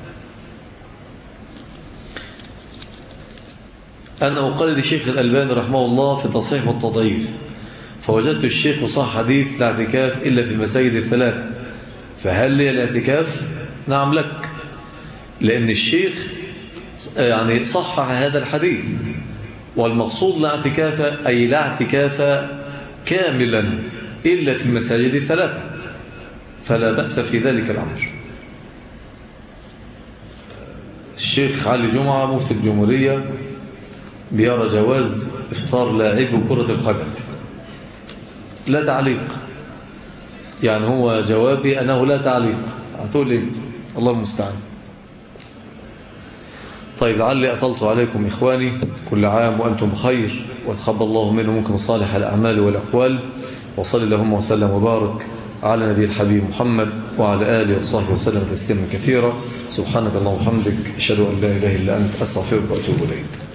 أنا أقلد الشيخ الألباني رحمه الله في تصحيح والتضعيف، فوجدت الشيخ صح حديث لا اعتكاف إلا في المساجد الثلاث، فهل لي الاعتكاف؟ نعم لك، لأن الشيخ يعني صحح هذا الحديث، والمقصود لا اعتكاف أي لا اعتكاف كاملا إلا في المساجد الثلاثة، فلا بأس في ذلك الأمر. الشيخ علي جمعة مفتي الجمهورية بيرى جواز إفطار لاعب كرة القدم، لا تعليق، يعني هو جوابي أنه لا تعليق. هتقول إيه؟ الله المستعان. طيب لعلي أطلت عليكم إخواني، كل عام وأنتم بخير، وتقبل الله منكم منكم صالح الأعمال والأقوال، وصلى اللهم وسلم وبارك على نبي الحبيب محمد وعلى آله وصحبه وسلم تسليما كثيرا. سبحانك اللهم وبحمدك، أشهد أن لا إله إلا أنت، أستغفرك وأتوب إليك.